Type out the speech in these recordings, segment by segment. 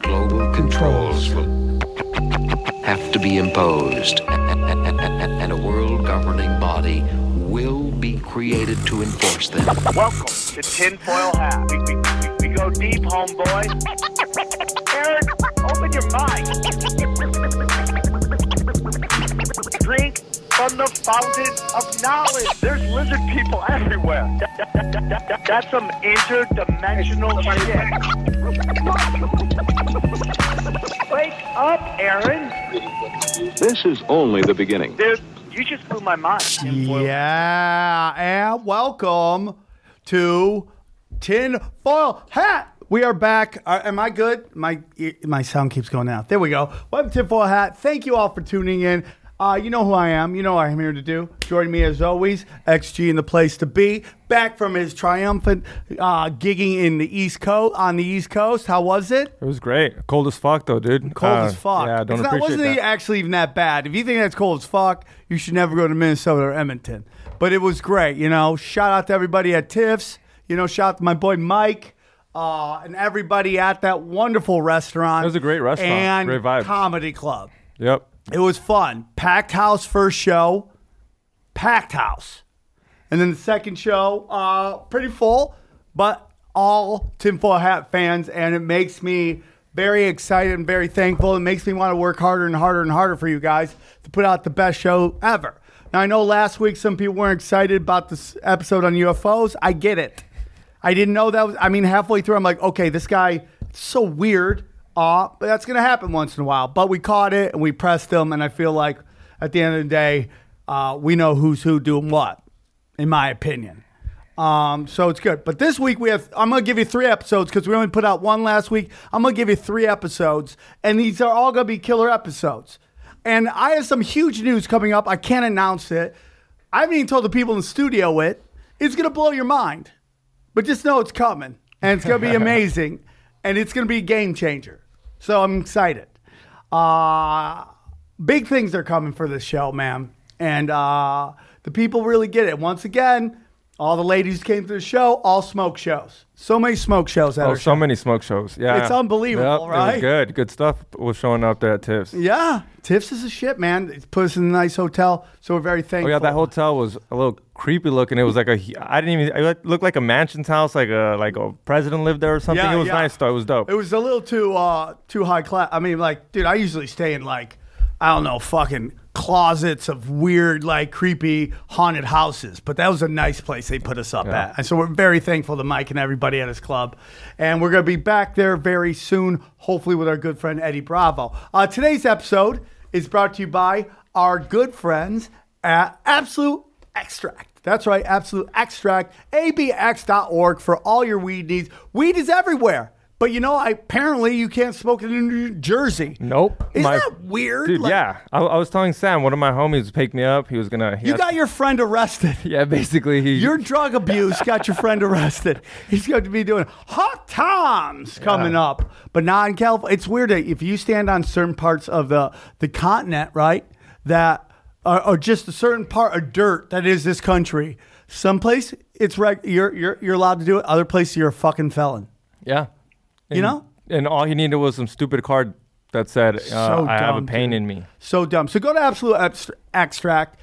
Global controls will have to be imposed, and a world governing body will be created to enforce them. Welcome to Tinfoil Hat. We go deep, homeboy. Aaron, open your mind. Drink from the fountain of knowledge. There's lizard people everywhere. That's some interdimensional shit. Wake up, Aaron. This is only the beginning. Dude, you just blew my mind. Tinfoil. Yeah, and welcome to Tinfoil Hat. We are back. Am I good? My sound keeps going out. There we go. Welcome to Tinfoil Hat. Thank you all for tuning in. You know who I am. You know what I'm here to do. Joining me as always, XG in the place to be. Back from his triumphant gigging in the East Coast. On the East Coast, how was it? It was great. Cold as fuck, though, dude. Cold as fuck. Yeah, don't appreciate wasn't that. actually even that bad. If you think that's cold as fuck, you should never go to Minnesota or Edmonton. But it was great. You know, shout out to everybody at Tiff's. You know, shout out to my boy Mike. And everybody at that wonderful restaurant. It was a great restaurant. And Great vibes. comedy club. Yep. It was fun. Packed house first show. Packed house. And then the second show, pretty full, but all Tinfoil Hat fans. And it makes me very excited and very thankful. It makes me want to work harder and harder and harder for you guys to put out the best show ever. Now, I know last week some people weren't excited about this episode on UFOs. I get it. I didn't know that was, halfway through, I'm like, okay, this guy, it's so weird. But that's going to happen once in a while. But we caught it and we pressed them. And I feel like at the end of the day, we know who's who doing what, in my opinion. So it's good. But this week I'm going to give you 3 episodes because we only put out 1 last week. I'm going to give you 3 episodes. And these are all going to be killer episodes. And I have some huge news coming up. I can't announce it. I haven't even told the people in the studio it. It's going to blow your mind. But just know it's coming. And it's going to be amazing. And it's going to be a game changer. So I'm excited. Big things are coming for this show, man. And the people really get it. Once again, all the ladies came to the show, all smoke shows. So many smoke shows at our show. So many smoke shows. Yeah. It's unbelievable, Yep, right? It was good. Good stuff was showing up there at Tiff's. Yeah. Tiff's is a shit, man. It put us in a nice hotel, so we're very thankful. Oh, yeah, that hotel was a little creepy looking. It was like it looked like a mansion's house, like a president lived there or something. Yeah, it was yeah. nice, though. It was dope. It was a little too high class. Dude, I usually stay in fucking closets of weird, creepy haunted houses. But that was a nice place they put us up at. And so we're very thankful to Mike and everybody at his club. And we're going to be back there very soon, hopefully with our good friend Eddie Bravo. Today's episode is brought to you by our good friends at Absolute Extract. That's right, Absolute Extract, abx.org for all your weed needs. Weed is everywhere. But apparently you can't smoke it in New Jersey. Nope. Isn't that weird? Dude, yeah. I was telling Sam, one of my homies picked me up. He was going to... You got your friend arrested. Yeah, basically. Your drug abuse got your friend arrested. He's going to be doing hot times coming up. But not in California. It's weird that if you stand on certain parts of the continent, right, that are just a certain part of dirt that is this country, someplace you're allowed to do it. Other places you're a fucking felon. Yeah. And all he needed was some stupid card that said, I have a pain in me. So dumb. So go to Absolute Extract,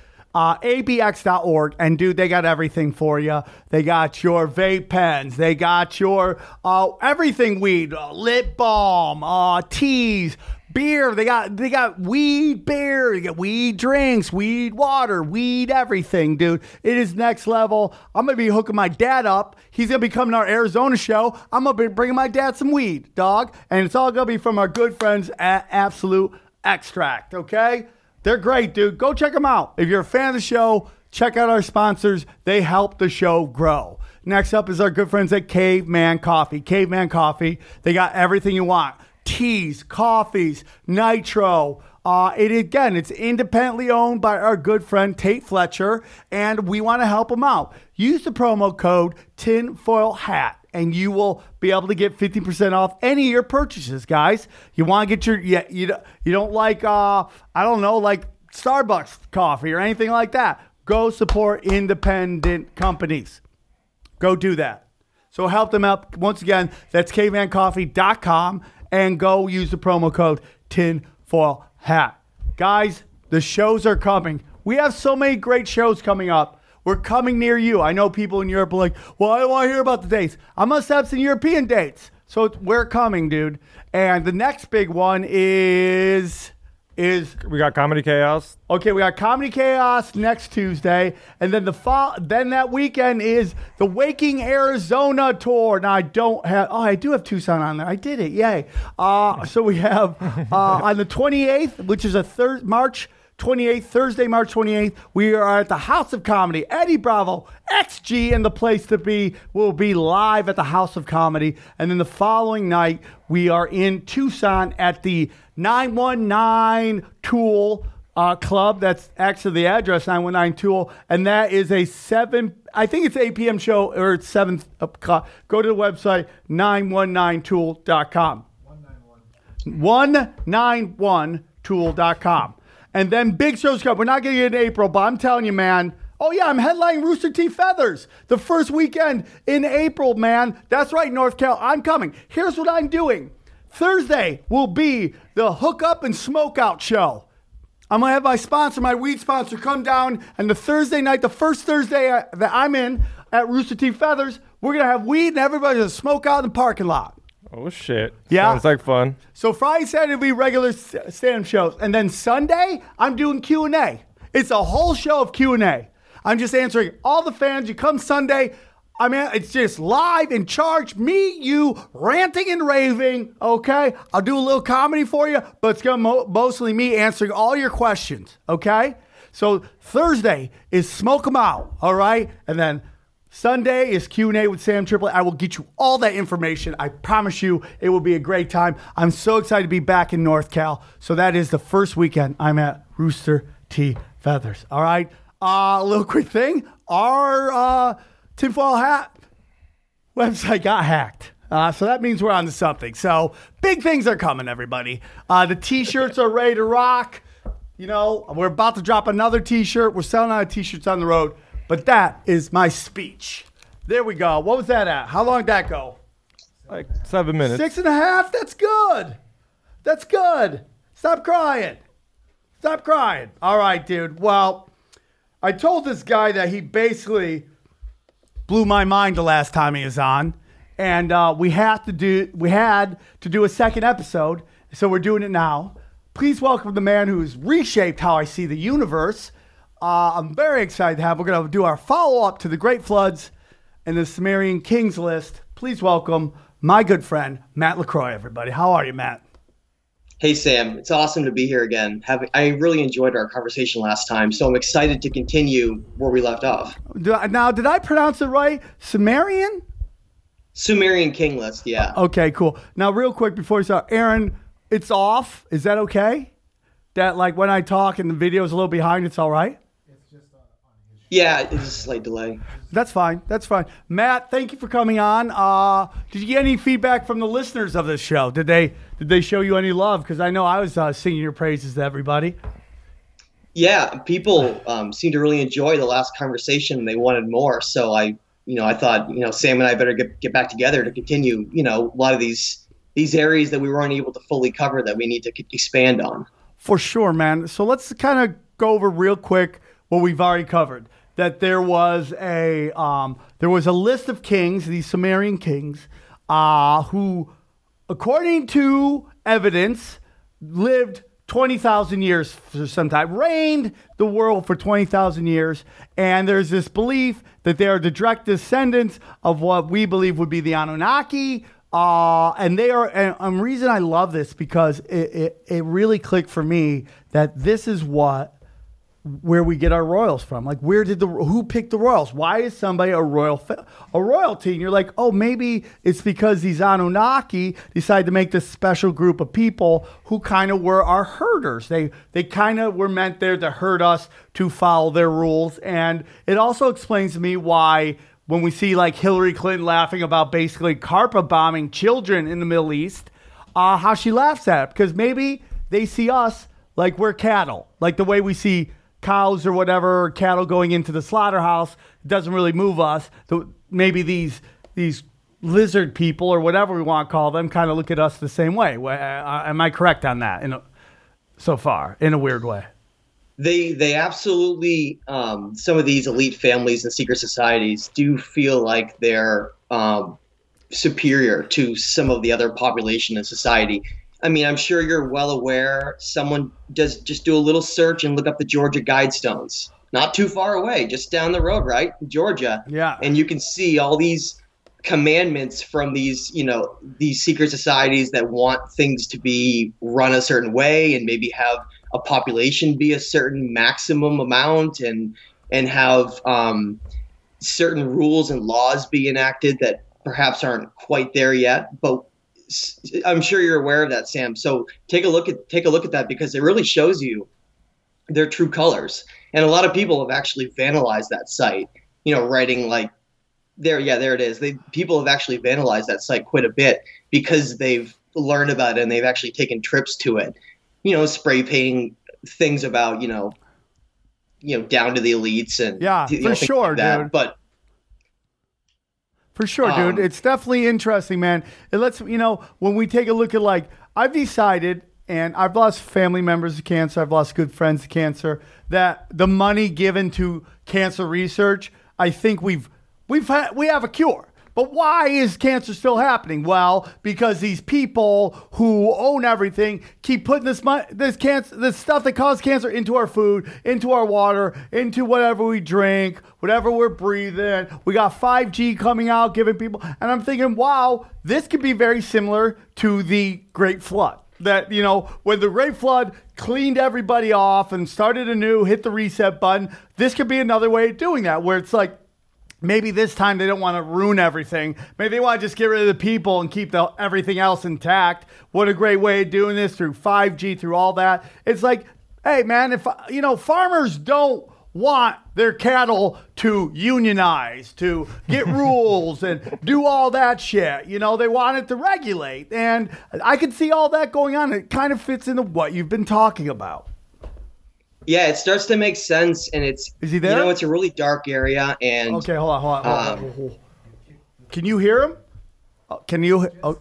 abx.org, and dude, they got everything for you. They got your vape pens. They got your everything weed, lip balm, teas, beer. They got weed beer. They got weed drinks, weed water, weed everything, dude. It is next level. I'm going to be hooking my dad up. He's going to be coming to our Arizona show. I'm going to be bringing my dad some weed, dog. And it's all going to be from our good friends at Absolute Extract, okay? They're great, dude. Go check them out. If you're a fan of the show, check out our sponsors. They help the show grow. Next up is our good friends at Caveman Coffee. Caveman Coffee, they got everything you want. Teas, coffees, nitro. It's independently owned by our good friend Tate Fletcher, and we want to help them out. Use the promo code Tinfoil Hat, and you will be able to get 50% off any of your purchases, guys. You want to get you don't like Starbucks coffee or anything like that. Go support independent companies. Go do that. So help them out. Once again, that's cavemancoffee.com. and go use the promo code Tinfoil Hat. Guys, the shows are coming. We have so many great shows coming up. We're coming near you. I know people in Europe are like, well, I don't want to hear about the dates. I must have some European dates. So we're coming, dude. And the next big one is We got Comedy Chaos. okay. We got Comedy Chaos next Tuesday, and then then that weekend is the Waking Arizona tour. Now I do have Tucson on there. I did it, yay! So we have on the 28th, which is March 28th, Thursday, March 28th, we are at the House of Comedy. Eddie Bravo, XG, and the place to be will be live at the House of Comedy. And then the following night, we are in Tucson at the 919 Tool Club. That's actually the address, 919 Tool. And that is a 8 p.m. show, or it's 7 o'clock. Go to the website, 919tool.com. 191tool.com. And then big shows come. We're not getting it in April, but I'm telling you, man. Oh, yeah, I'm headlining Rooster T. Feathers the first weekend in April, man. That's right, North Cal. I'm coming. Here's what I'm doing. Thursday will be the Hook Up and Smoke Out show. I'm going to have my sponsor, my weed sponsor, come down. And the Thursday night, the first Thursday that I'm in at Rooster T. Feathers, we're going to have weed and everybody's going to smoke out in the parking lot. Oh, shit. Yeah. Sounds like fun. So Friday, Saturday will be regular stand-up shows. And then Sunday, I'm doing Q&A. It's a whole show of Q&A. I'm just answering all the fans. You come Sunday, I mean, it's just live in charge. Me, you, ranting and raving, okay? I'll do a little comedy for you, but it's going to mostly me answering all your questions, okay? So Thursday is Smoke 'em Out, all right? And then Sunday is Q&A with Sam Tripoli. I will get you all that information. I promise you it will be a great time. I'm so excited to be back in North Cal. So that is the first weekend I'm at Rooster T. Feathers. All right. A little quick thing. Our Tinfoil Hat website got hacked. So that means we're on to something. So big things are coming, everybody. The T-shirts are ready to rock. You know, we're about to drop another T-shirt. We're selling out of T-shirts on the road. But that is my speech. There we go. What was that at? How long did that go? Like 7 minutes. 6.5? That's good. That's good. Stop crying. Stop crying. All right, dude. Well, I told this guy that he basically blew my mind the last time he was on. And we had to do a second episode. So we're doing it now. Please welcome the man who's reshaped how I see the universe. I'm very excited to have. We're going to do our follow-up to the Great Floods and the Sumerian Kings list. Please welcome my good friend, Matt LaCroix, everybody. How are you, Matt? Hey, Sam. It's awesome to be here again. I really enjoyed our conversation last time, so I'm excited to continue where we left off. Now, did I pronounce it right? Sumerian? Sumerian King list, yeah. Okay, cool. Now, real quick before we start, Aaron, it's off. Is that okay? That, like, when I talk and the video is a little behind, it's all right? Yeah, it's a slight delay. That's fine. That's fine. Matt, thank you for coming on. Did you get any feedback from the listeners of this show? Did they show you any love? Because I know I was singing your praises to everybody. Yeah, people seemed to really enjoy the last conversation. They wanted more, so I thought, Sam and I better get back together to continue, a lot of these areas that we weren't able to fully cover that we need to expand on. For sure, man. So let's kind of go over real quick what we've already covered. That there was a list of kings, these Sumerian kings, who, according to evidence, lived 20,000 years for some time, reigned the world for 20,000 years. And there's this belief that they are the direct descendants of what we believe would be the Anunnaki. And they are, and the reason I love this because it really clicked for me that this is where we get our royals from. Like, who picked the royals? Why is somebody a royalty? And you're like, oh, maybe it's because these Anunnaki decided to make this special group of people who kind of were our herders. They kind of were meant there to herd us, to follow their rules. And it also explains to me why when we see like Hillary Clinton laughing about basically carpet bombing children in the Middle East, how she laughs at it. Because maybe they see us like we're cattle, like the way we see cows or whatever, cattle going into the slaughterhouse doesn't really move us. So maybe these lizard people or whatever we want to call them kind of look at us the same way. Am I correct on that so far, in a weird way? They absolutely, some of these elite families and secret societies do feel like they're superior to some of the other population in society. I mean, I'm sure you're well aware, someone does just do a little search and look up the Georgia Guidestones. Not too far away, just down the road, right? Georgia. Yeah. And you can see all these commandments from these, these secret societies that want things to be run a certain way and maybe have a population be a certain maximum amount and have certain rules and laws be enacted that perhaps aren't quite there yet. But I'm sure you're aware of that, Sam. So take a look at that, because it really shows you their true colors. And a lot of people have actually vandalized that site, writing like there it is. People have actually vandalized that site quite a bit because they've learned about it and they've actually taken trips to it, spray painting things about, down to the elites and for sure, like that. Dude. But for sure, dude. It's definitely interesting, man. It lets, when we take a look at I've decided, and I've lost family members to cancer, I've lost good friends to cancer, that the money given to cancer research, I think we have a cure. But why is cancer still happening? Well, because these people who own everything keep putting this stuff that causes cancer into our food, into our water, into whatever we drink, whatever we're breathing. We got 5G coming out, giving people, and I'm thinking, wow, this could be very similar to the Great Flood. That, when the Great Flood cleaned everybody off and started anew, hit the reset button, this could be another way of doing that, where it's like, maybe this time they don't want to ruin everything. Maybe they want to just get rid of the people and keep everything else intact. What a great way of doing this through 5G, through all that. It's like, hey, man, if farmers don't want their cattle to unionize, to get rules and do all that shit. They want it to regulate. And I can see all that going on. It kind of fits into what you've been talking about. Yeah, it starts to make sense, and is he there? It's a really dark area, and okay, hold on. Can you hear him? Can you? Oh.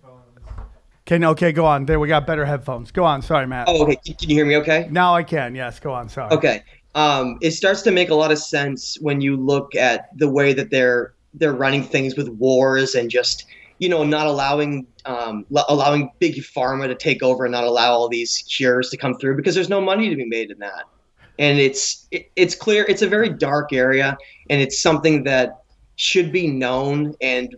Okay, go on. There, we got better headphones. Go on. Sorry, Matt. Oh, okay. Can you hear me? Okay. Now I can. Yes, go on. Sorry. Okay. It starts to make a lot of sense when you look at the way that they're running things with wars and just not allowing big pharma to take over and not allow all these cures to come through, because there's no money to be made in that. And it's clear it's a very dark area, and it's something that should be known, and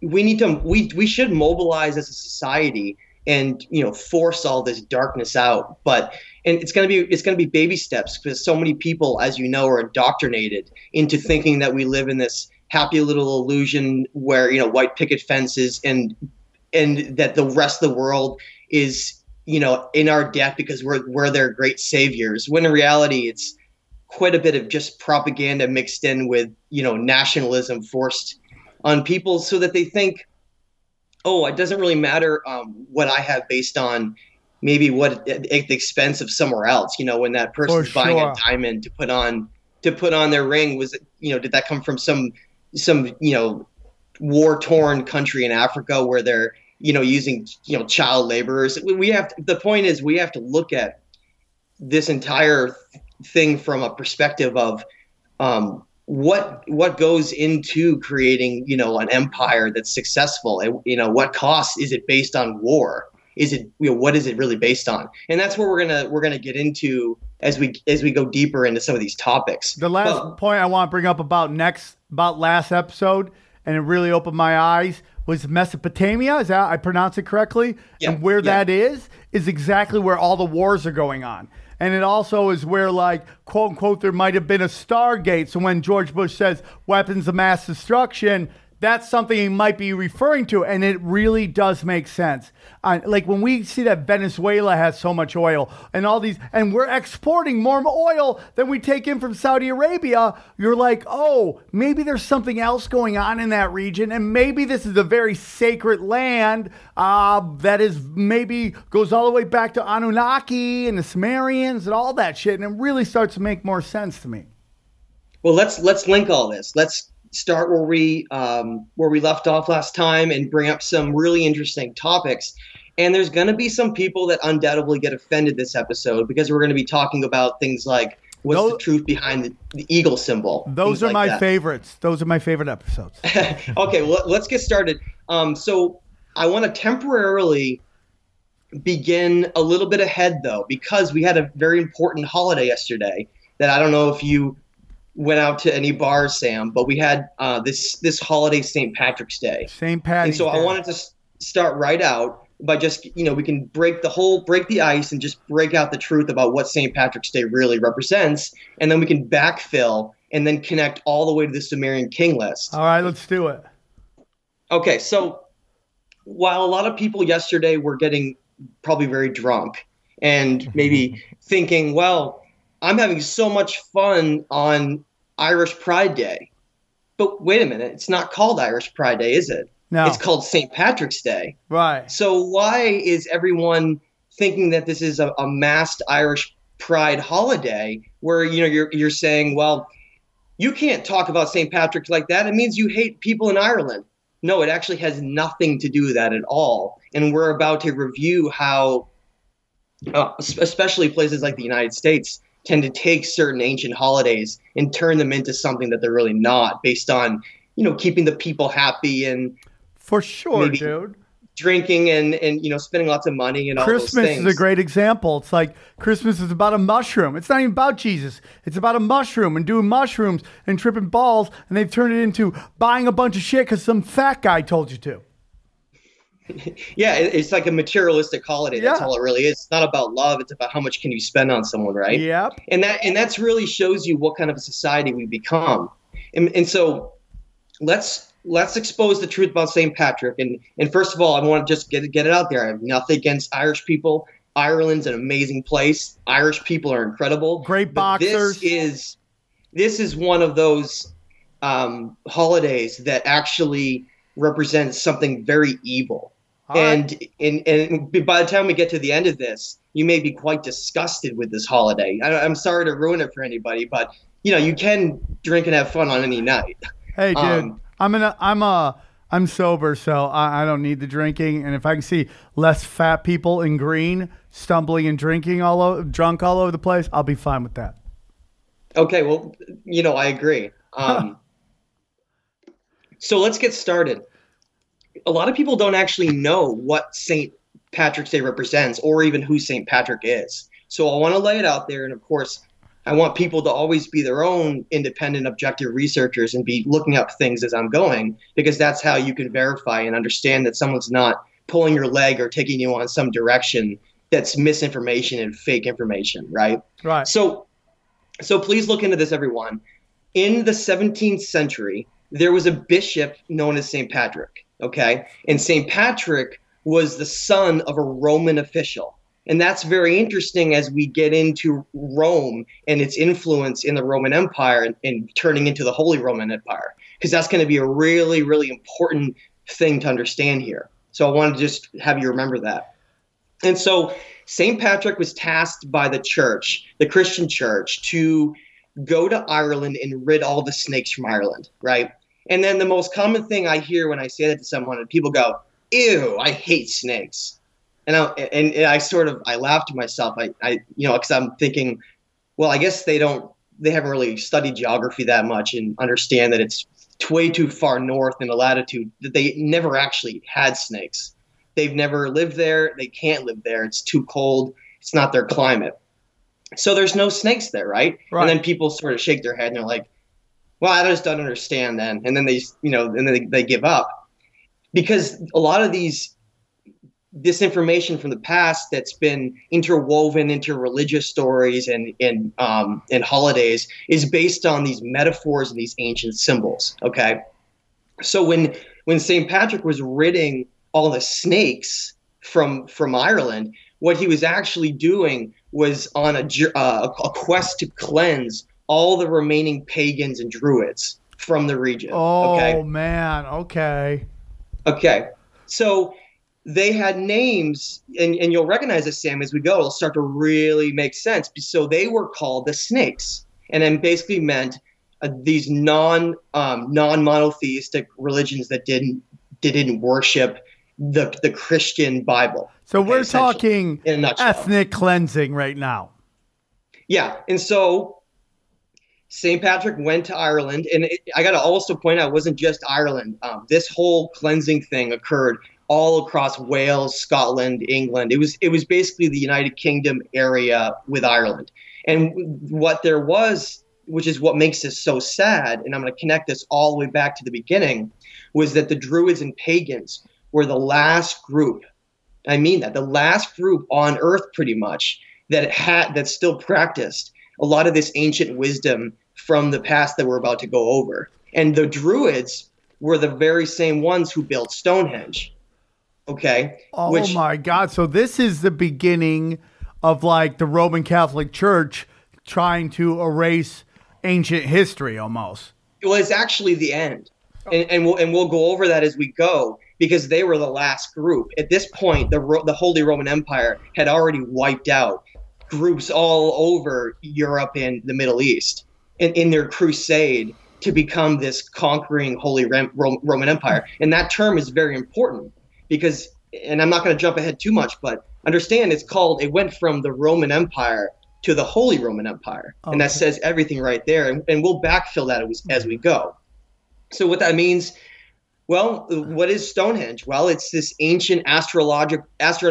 we should mobilize as a society and force all this darkness out. And it's gonna be baby steps, because so many people, as are indoctrinated into thinking that we live in this happy little illusion where white picket fences and that the rest of the world is in our debt because we're their great saviors, when in reality it's quite a bit of just propaganda mixed in with nationalism forced on people, so that they think, oh, it doesn't really matter what I have based on maybe what at the expense of somewhere else. When that person's buying a diamond to put on their ring, was did that come from some war-torn country in Africa where they're using child laborers? The point is, we have to look at this entire thing from a perspective of what goes into creating an empire that's successful. What cost is it based on war? Is it what is it really based on? And that's where we're gonna get into as we go deeper into some of these topics. The last point I want to bring up about last episode, and it really opened my eyes, was Mesopotamia. Is that I pronounce it correctly? Yeah, and where that is exactly where all the wars are going on. And it also is where, quote unquote, there might have been a Stargate. So when George Bush says weapons of mass destruction, that's something he might be referring to. And it really does make sense. When we see that Venezuela has so much oil and all these, and we're exporting more oil than we take in from Saudi Arabia, you're like, oh, maybe there's something else going on in that region. And maybe this is a very sacred land that is maybe goes all the way back to Anunnaki and the Sumerians and all that shit. And it really starts to make more sense to me. Well, let's link all this. start where we left off last time and bring up some really interesting topics. And there's going to be some people that undoubtedly get offended this episode because we're going to be talking about things like what's the truth behind the eagle symbol. Those are my favorites. Those are my favorite episodes. Okay, well, let's get started. So I want to temporarily begin a little bit ahead, though, because we had a very important holiday yesterday that I don't know if you went out to any bars, Sam, but we had this holiday, St. Patrick's Day. St. Patrick's Day. And so I wanted to start right out by just, we can break the ice and just break out the truth about what St. Patrick's Day really represents. And then we can backfill and then connect all the way to the Sumerian king list. All right, let's do it. Okay, so while a lot of people yesterday were getting probably very drunk and maybe thinking, well, I'm having so much fun on Irish Pride Day. But wait a minute, it's not called Irish Pride Day, is it? No. It's called St. Patrick's Day. Right. So why is everyone thinking that this is a masked Irish Pride holiday where, you're saying, well, you can't talk about St. Patrick's like that. It means you hate people in Ireland. No, it actually has nothing to do with that at all. And we're about to review how, especially places like the United States, tend to take certain ancient holidays and turn them into something that they're really not, based on, keeping the people happy and for sure, dude. Drinking and spending lots of money and all those things. Christmas is a great example. It's like Christmas is about a mushroom. It's not even about Jesus. It's about a mushroom and doing mushrooms and tripping balls, and they've turned it into buying a bunch of shit because some fat guy told you to. Yeah, it's like a materialistic holiday. That's all it really is. It's not about love. It's about how much can you spend on someone, right? Yep. And that's really shows you what kind of a society we become. And so let's expose the truth about St. Patrick. And first of all, I want to just get it out there. I have nothing against Irish people. Ireland's an amazing place. Irish people are incredible. Great boxers. This is one of those holidays that actually represents something very evil. And by the time we get to the end of this, you may be quite disgusted with this holiday. I'm sorry to ruin it for anybody, but you can drink and have fun on any night. Hey, dude, I'm sober, so I don't need the drinking. And if I can see less fat people in green stumbling and drinking drunk all over the place, I'll be fine with that. Okay, well, I agree. So let's get started. A lot of people don't actually know what St. Patrick's Day represents or even who St. Patrick is. So I want to lay it out there. And of course, I want people to always be their own independent, objective researchers and be looking up things as I'm going, because that's how you can verify and understand that someone's not pulling your leg or taking you on some direction that's misinformation and fake information, right? Right. So please look into this, everyone. In the 17th century, there was a bishop known as St. Patrick. Okay. And St. Patrick was the son of a Roman official. And that's very interesting as we get into Rome and its influence in the Roman Empire and turning into the Holy Roman Empire, because that's going to be a really, really important thing to understand here. So I want to just have you remember that. And so St. Patrick was tasked by the church, the Christian church, to go to Ireland and rid all the snakes from Ireland, right? And then the most common thing I hear when I say that to someone, and people go, "Ew, I hate snakes." And I laugh to myself. Because I'm thinking, well, I guess they haven't really studied geography that much and understand that it's way too far north in the latitude that they never actually had snakes. They've never lived there. They can't live there. It's too cold. It's not their climate. So there's no snakes there, right? And then people sort of shake their head and they're like, well, I just don't understand then. And then they give up, because a lot of this information from the past that's been interwoven into religious stories and holidays is based on these metaphors and these ancient symbols. Okay. So when St. Patrick was ridding all the snakes from Ireland, what he was actually doing was on a quest to cleanse all the remaining pagans and druids from the region. Oh, man. Okay. Okay. So they had names, and you'll recognize this, Sam, as we go. It'll start to really make sense. So they were called the snakes, and then basically meant these non-monotheistic religions that didn't worship the Christian Bible. So we're essentially, talking in a nutshell. ethnic cleansing right now. Yeah, and so St. Patrick went to Ireland, and I got to also point out, it wasn't just Ireland. This whole cleansing thing occurred all across Wales, Scotland, England. It was basically the United Kingdom area with Ireland. And what there was, which is what makes this so sad, and I'm going to connect this all the way back to the beginning, was that the Druids and pagans were the last group. I mean that, the last group on earth pretty much that still practiced a lot of this ancient wisdom from the past that we're about to go over. And the Druids were the very same ones who built Stonehenge. Okay? Oh my God. So this is the beginning of like the Roman Catholic Church trying to erase ancient history almost. Well, it's actually the end. And we'll go over that as we go, because they were the last group. At this point, the Holy Roman Empire had already wiped out groups all over Europe and the Middle East in their crusade to become this conquering Holy Roman Empire. And that term is very important because, and I'm not going to jump ahead too much, but understand it went from the Roman Empire to the Holy Roman Empire. Okay. And that says everything right there. And we'll backfill that as we go. So what that means, well, what is Stonehenge? Well, it's this ancient astronomical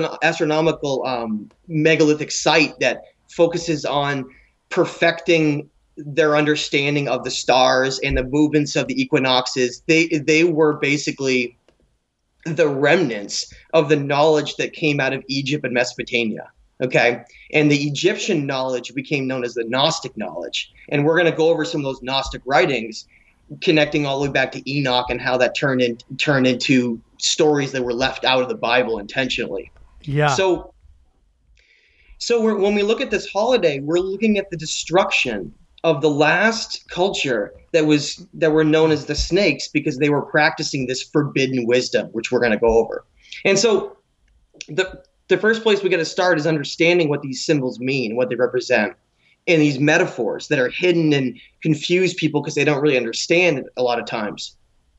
megalithic site that focuses on perfecting their understanding of the stars and the movements of the equinoxes. They were basically the remnants of the knowledge that came out of Egypt and Mesopotamia. Okay. And the Egyptian knowledge became known as the Gnostic knowledge. And we're going to go over some of those Gnostic writings, connecting all the way back to Enoch and how that turned into stories that were left out of the Bible intentionally. Yeah. So when we look at this holiday, we're looking at the destruction of the last culture that were known as the snakes, because they were practicing this forbidden wisdom, which we're going to go over. And so the first place we got to start is understanding what these symbols mean, what they represent, and these metaphors that are hidden and confuse people because they don't really understand it a lot of times.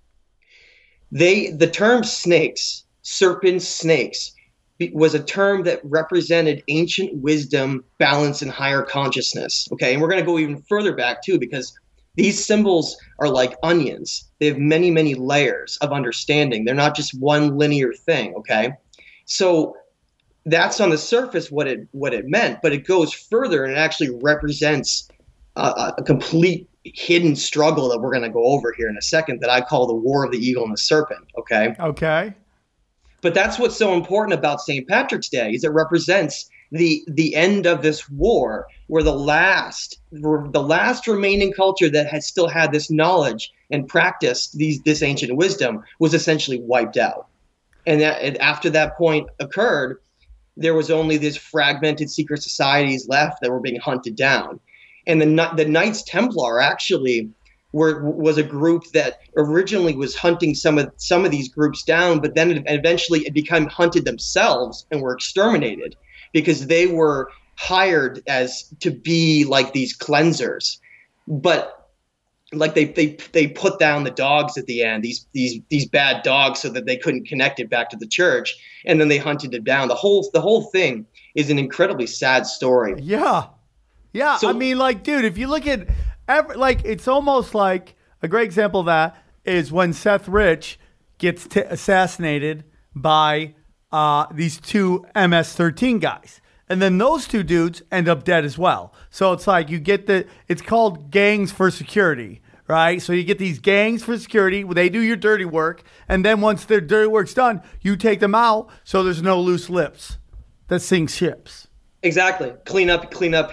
The term snakes, serpents, snakes, was a term that represented ancient wisdom, balance, and higher consciousness. Okay, and we're going to go even further back too, because these symbols are like onions. They have many, many layers of understanding. They're not just one linear thing. Okay, so that's on the surface what it meant, but it goes further and it actually represents a complete hidden struggle that we're going to go over here in a second, that I call the War of the Eagle and the Serpent. Okay. But that's what's so important about St. Patrick's Day, is it represents the end of this war, where the last remaining culture that had still had this knowledge and practiced this ancient wisdom was essentially wiped out. And after that point occurred, there was only these fragmented secret societies left that were being hunted down. And the Knights Templar actually was a group that originally was hunting some of these groups down, but then eventually it became hunted themselves and were exterminated because they were hired to be like these cleansers. But like they put down the dogs at the end, these bad dogs, so that they couldn't connect it back to the church, and then they hunted it down. The whole thing is an incredibly sad story. Yeah. So, I mean, like, dude, if you look at it's almost like a great example of that is when Seth Rich gets assassinated by these two MS-13 guys. And then those two dudes end up dead as well. So it's like it's called gangs for security, right? So you get these gangs for security, they do your dirty work. And then once their dirty work's done, you take them out so there's no loose lips that sink ships. Exactly. Clean up,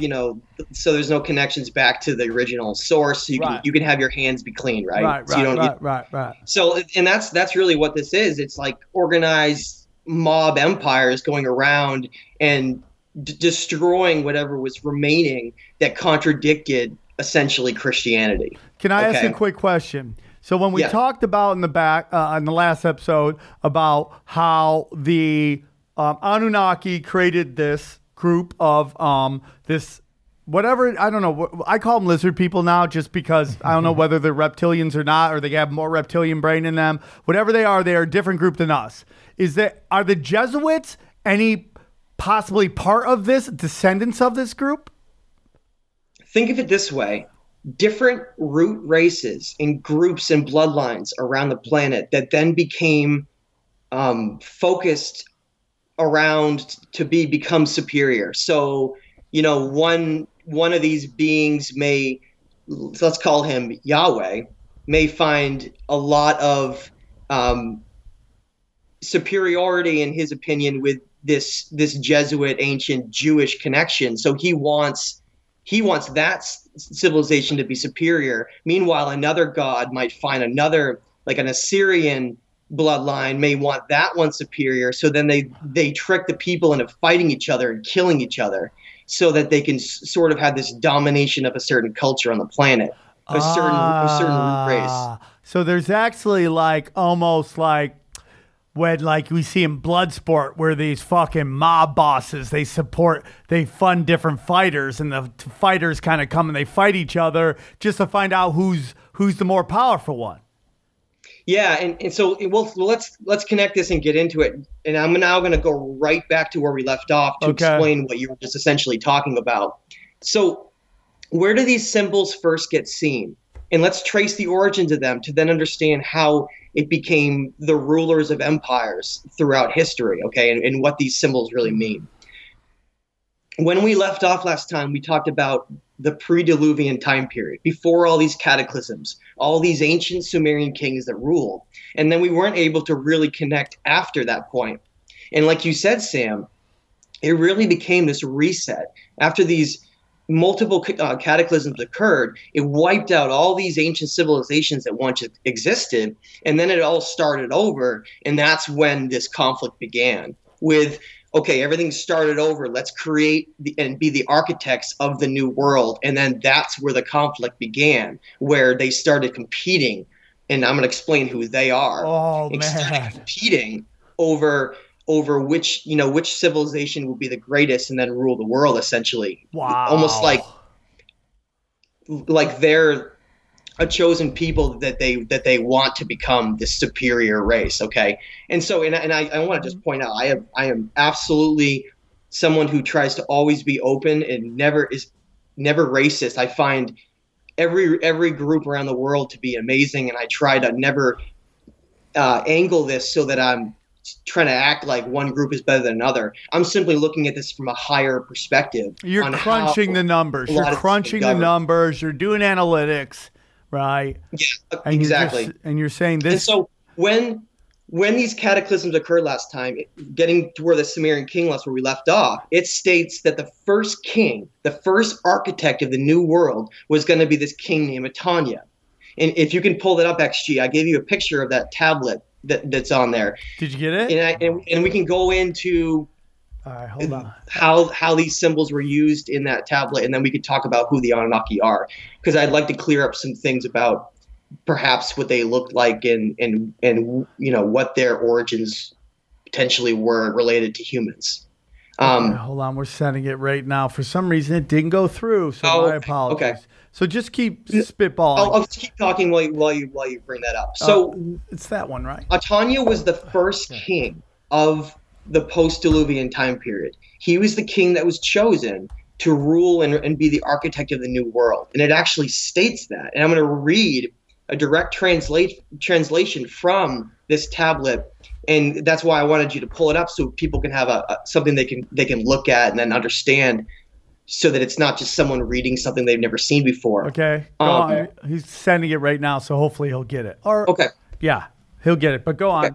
so there's no connections back to the original source. So you can have your hands be clean, right? Right. So, and that's really what this is. It's like organized mob empires going around and destroying whatever was remaining that contradicted essentially Christianity. Can I ask a quick question? So when we talked about in the last episode about how the Anunnaki created this group of this whatever, I don't know. I call them lizard people now just because I don't know whether they're reptilians or not, or they have more reptilian brain in them. Whatever they are a different group than us. Are the Jesuits any possibly part of this, descendants of this group? Think of it this way. Different root races and groups and bloodlines around the planet that then became focused around to become superior. So, one of these beings let's call him Yahweh, may find a lot of superiority in his opinion with this Jesuit ancient Jewish connection. So he wants that civilization to be superior. Meanwhile, another god might find another, like an Assyrian bloodline, may want that one superior. So then they trick the people into fighting each other and killing each other, so that they can sort of have this domination of a certain culture on the planet, a certain root race. So there's actually almost like when we see in Bloodsport where these fucking mob bosses, they fund different fighters, and the fighters kind of come and they fight each other just to find out who's the more powerful one. Yeah, and so let's connect this and get into it. And I'm now going to go right back to where we left off to explain what you were just essentially talking about. So where do these symbols first get seen? And let's trace the origins of them to then understand how it became the rulers of empires throughout history, okay, and what these symbols really mean. When we left off last time, we talked about the pre-Diluvian time period, before all these cataclysms, all these ancient Sumerian kings that ruled. And then we weren't able to really connect after that point. And like you said, Sam, it really became this reset. After these multiple cataclysms occurred, it wiped out all these ancient civilizations that once existed, and then it all started over, and that's when this conflict began with, okay, everything started over, let's create and be the architects of the new world. And then that's where the conflict began, where they started competing, and I'm going to explain who they are. Oh, and man. started competing over which civilization will be the greatest and then rule the world, essentially. Wow. Almost like they're a chosen people that they want to become this superior race. Okay. And so, and I want to just point out, I am absolutely someone who tries to always be open and never racist. I find every group around the world to be amazing. And I try to never angle this so that I'm trying to act like one group is better than another. I'm simply looking at this from a higher perspective. You're crunching the numbers. You're crunching the numbers. You're doing analytics, right? Yeah, and exactly. You're saying this. And so when these cataclysms occurred last time, getting to where the Sumerian king left where we left off, it states that the first king, the first architect of the new world, was going to be this king named Atanya. And if you can pull that up, XG, I gave you a picture of that tablet that's on there. Did you get it? And we can go into all right, hold on. how these symbols were used in that tablet, and then we could talk about who the Anunnaki are, because I'd like to clear up some things about perhaps what they looked like and what their origins potentially were related to humans. Okay, hold on, we're sending it right now. For some reason, it didn't go through, so my apologies. Okay. So just keep spitballing. I'll just keep talking while you bring that up. So it's that one, right? Atanya was the first king of the post-Diluvian time period. He was the king that was chosen to rule and be the architect of the new world. And it actually states that. And I'm going to read a direct translation from this tablet. And that's why I wanted you to pull it up so people can have something they can look at and then understand, so that it's not just someone reading something they've never seen before. Okay. Go on. He's sending it right now, so hopefully he'll get it. Okay. Yeah, he'll get it, but go on. Okay.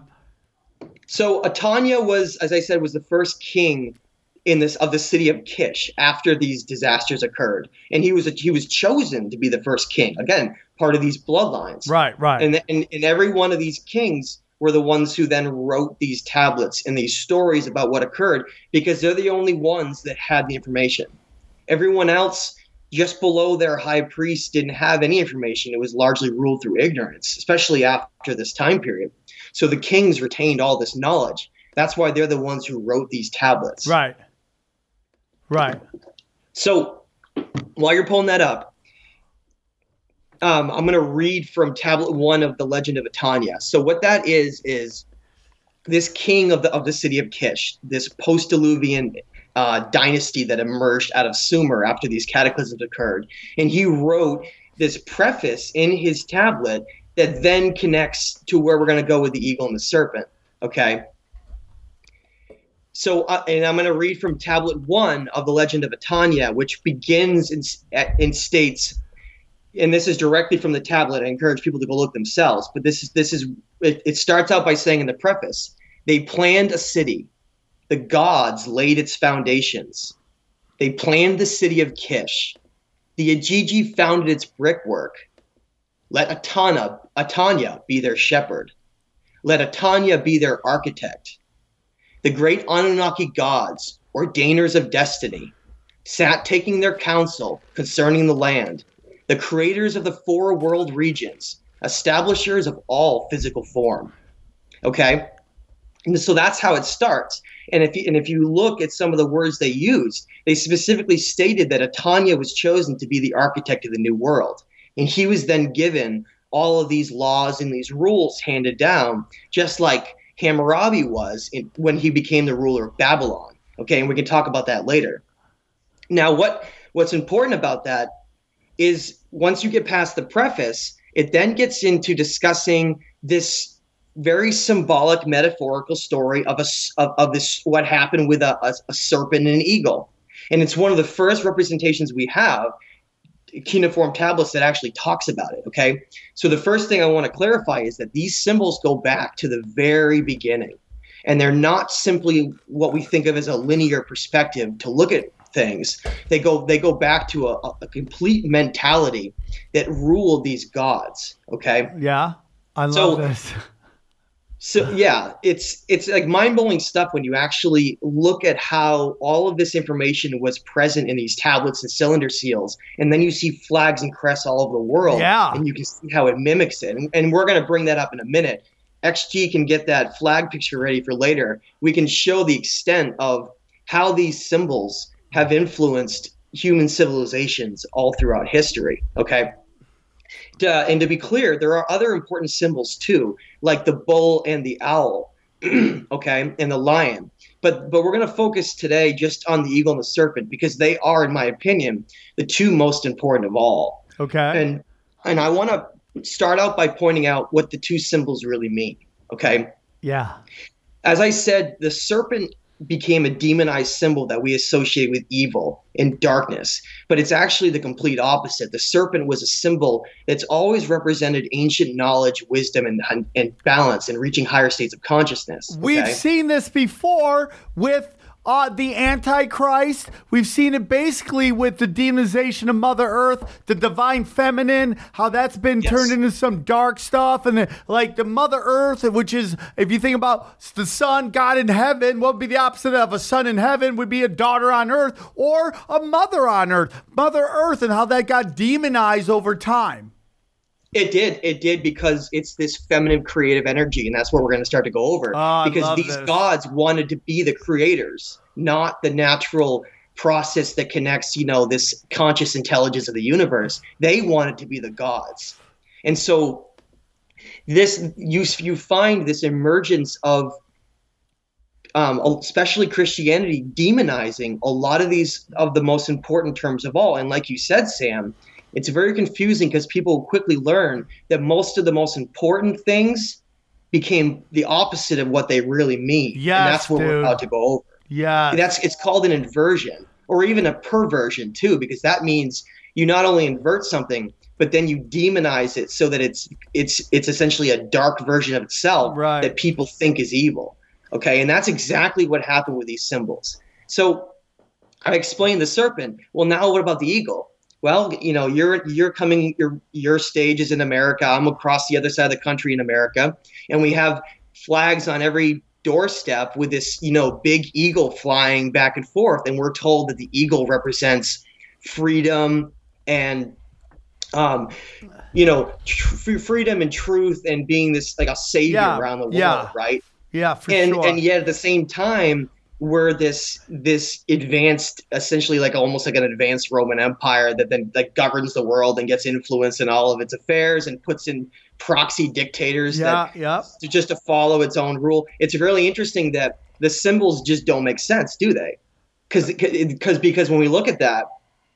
So Atanya was, as I said, was the first king of the city of Kish after these disasters occurred. And he was chosen to be the first king. Again, part of these bloodlines. Right. And every one of these kings were the ones who then wrote these tablets and these stories about what occurred, because they're the only ones that had the information. Everyone else just below their high priest didn't have any information. It was largely ruled through ignorance, especially after this time period. So the kings retained all this knowledge. That's why they're the ones who wrote these tablets. Right. So while you're pulling that up, I'm going to read from Tablet 1 of the Legend of Etania. So what that is this king of the city of Kish, this post-Diluvian dynasty that emerged out of Sumer after these cataclysms occurred. And he wrote this preface in his tablet that then connects to where we're going to go with the eagle and the serpent. Okay. So, and I'm going to read from Tablet 1 of the Legend of Etania, which begins in states, and this is directly from the tablet. I encourage people to go look themselves. But it starts out by saying in the preface, they planned a city. The gods laid its foundations. They planned the city of Kish. The Ajiji founded its brickwork. Let Etania be their shepherd. Let Etania be their architect. The great Anunnaki gods, ordainers of destiny, sat taking their counsel concerning the land, the creators of the 4 world regions, establishers of all physical form. Okay? And so that's how it starts. And if you look at some of the words they used, they specifically stated that Etania was chosen to be the architect of the new world. And he was then given all of these laws and these rules handed down, just like Hammurabi was when he became the ruler of Babylon. Okay, and we can talk about that later. Now, what's important about that is once you get past the preface, it then gets into discussing this very symbolic, metaphorical story of this what happened with a serpent and an eagle, and it's one of the first representations we have, cuneiform tablets, that actually talks about it. Okay, so the first thing I want to clarify is that these symbols go back to the very beginning, and they're not simply what we think of as a linear perspective to look at things. They go back to a complete mentality that ruled these gods. Okay. Yeah, I love this. So yeah, it's like mind-blowing stuff when you actually look at how all of this information was present in these tablets and cylinder seals, and then you see flags and crests all over the world, and you can see how it mimics it. And we're going to bring that up in a minute. XG can get that flag picture ready for later. We can show the extent of how these symbols have influenced human civilizations all throughout history. Okay. And to be clear, there are other important symbols too, like the bull and the owl, okay, and the lion. But we're going to focus today just on the eagle and the serpent because they are, in my opinion, the 2 most important of all. Okay. And I want to start out by pointing out what the 2 symbols really mean. Okay. Yeah. As I said, the serpent became a demonized symbol that we associate with evil and darkness, but it's actually the complete opposite. The serpent was a symbol that's always represented ancient knowledge, wisdom, and balance, and reaching higher states of consciousness. Okay? We've seen this before with the Antichrist. We've seen it basically with the demonization of Mother Earth, the divine feminine, how that's been turned into some dark stuff. And like the Mother Earth, which is, if you think about the sun, God in heaven, what would be the opposite of a son in heaven? Would be a daughter on earth or a mother on earth. Mother Earth, and how that got demonized over time. It did because it's this feminine creative energy, and that's what we're going to start to go over. Because these gods wanted to be the creators, not the natural process that connects, this conscious intelligence of the universe. They wanted to be the gods. And so this you find this emergence of especially Christianity demonizing a lot of these of the most important terms of all. And like you said, Sam, it's very confusing because people quickly learn that most of the most important things became the opposite of what they really mean. Yes, and that's what we're about to go over. Yeah. It's called an inversion, or even a perversion too, because that means you not only invert something, but then you demonize it so that it's essentially a dark version of itself that people think is evil. Okay, and that's exactly what happened with these symbols. So I explained the serpent. Well, now what about the eagle? Well, you're coming, your stage is in America. I'm across the other side of the country in America, and we have flags on every doorstep with this, big eagle flying back and forth. And we're told that the eagle represents freedom and, freedom and truth and being this like a savior around the world, right? Yeah, for sure. And yet at the same time, were this advanced, essentially like almost like an advanced Roman Empire that then like governs the world and gets influence in all of its affairs and puts in proxy dictators just to follow its own rule. It's really interesting that the symbols just don't make sense, do they? Because when we look at that,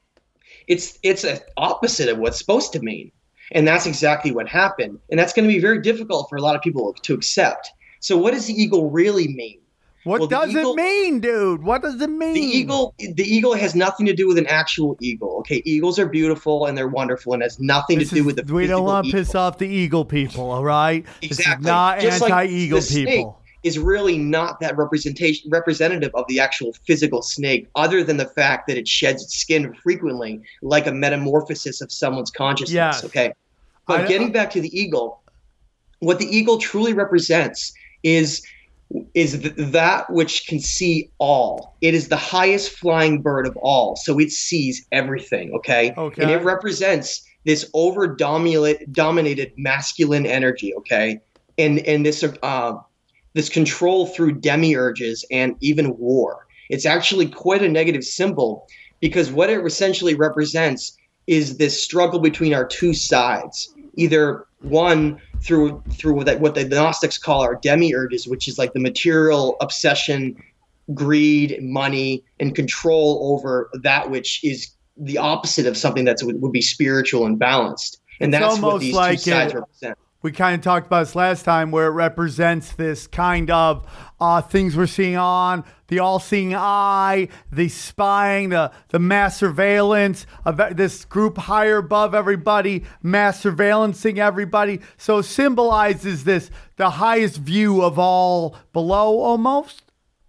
it's an opposite of what's supposed to mean. And that's exactly what happened. And that's going to be very difficult for a lot of people to accept. So what does the eagle really mean? What does it mean, dude? What does it mean? The eagle has nothing to do with an actual eagle. Okay, eagles are beautiful and they're wonderful and has nothing to do with the we don't want to piss off the eagle people, all right? Exactly. This is not just anti-eagle like the people. Is really not that representative of the actual physical snake, other than the fact that it sheds its skin frequently, like a metamorphosis of someone's consciousness. Yes. Okay, but getting back to the eagle, what the eagle truly represents is that which can see all. It is the highest flying bird of all, so it sees everything. Okay, and it represents this dominated masculine energy. Okay, and this control through demiurges and even war. It's actually quite a negative symbol because what it essentially represents is this struggle between our two sides. Either one through what the Gnostics call our demiurges, which is like the material obsession, greed, money, and control over that which is the opposite of something that would be spiritual and balanced. And that's what these two sides represent. We kind of talked about this last time where it represents this kind of things we're seeing on the all-seeing eye, the spying, the mass surveillance of this group higher above everybody, mass surveillancing everybody. So it symbolizes the highest view of all below almost.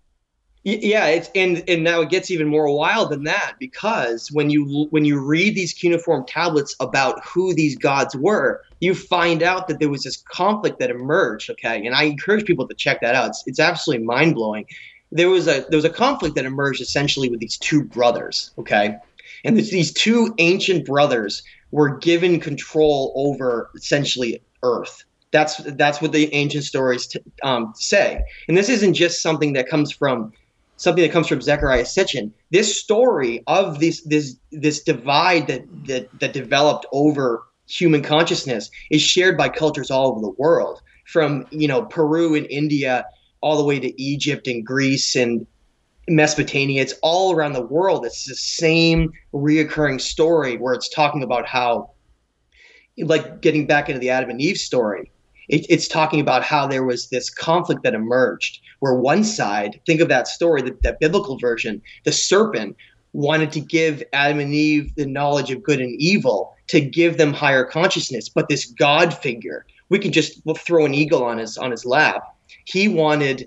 Yeah, and now it gets even more wild than that, because when you read these cuneiform tablets about who these gods were, you find out that there was this conflict that emerged. Okay, and I encourage people to check that out. It's absolutely mind blowing. There was a conflict that emerged essentially with these two brothers. Okay, and these two ancient brothers were given control over essentially Earth. That's what the ancient stories say, and this isn't just something that comes from Zecharia Sitchin. This story of this divide that developed over human consciousness is shared by cultures all over the world, from Peru and India all the way to Egypt and Greece and Mesopotamia. It's all around the world. It's the same reoccurring story where it's talking about how, like getting back into the Adam and Eve story, it's talking about how there was this conflict that emerged where one side, think of that story, that biblical version, the serpent wanted to give Adam and Eve the knowledge of good and evil to give them higher consciousness. But this God figure, we'll throw an eagle on his lap. He wanted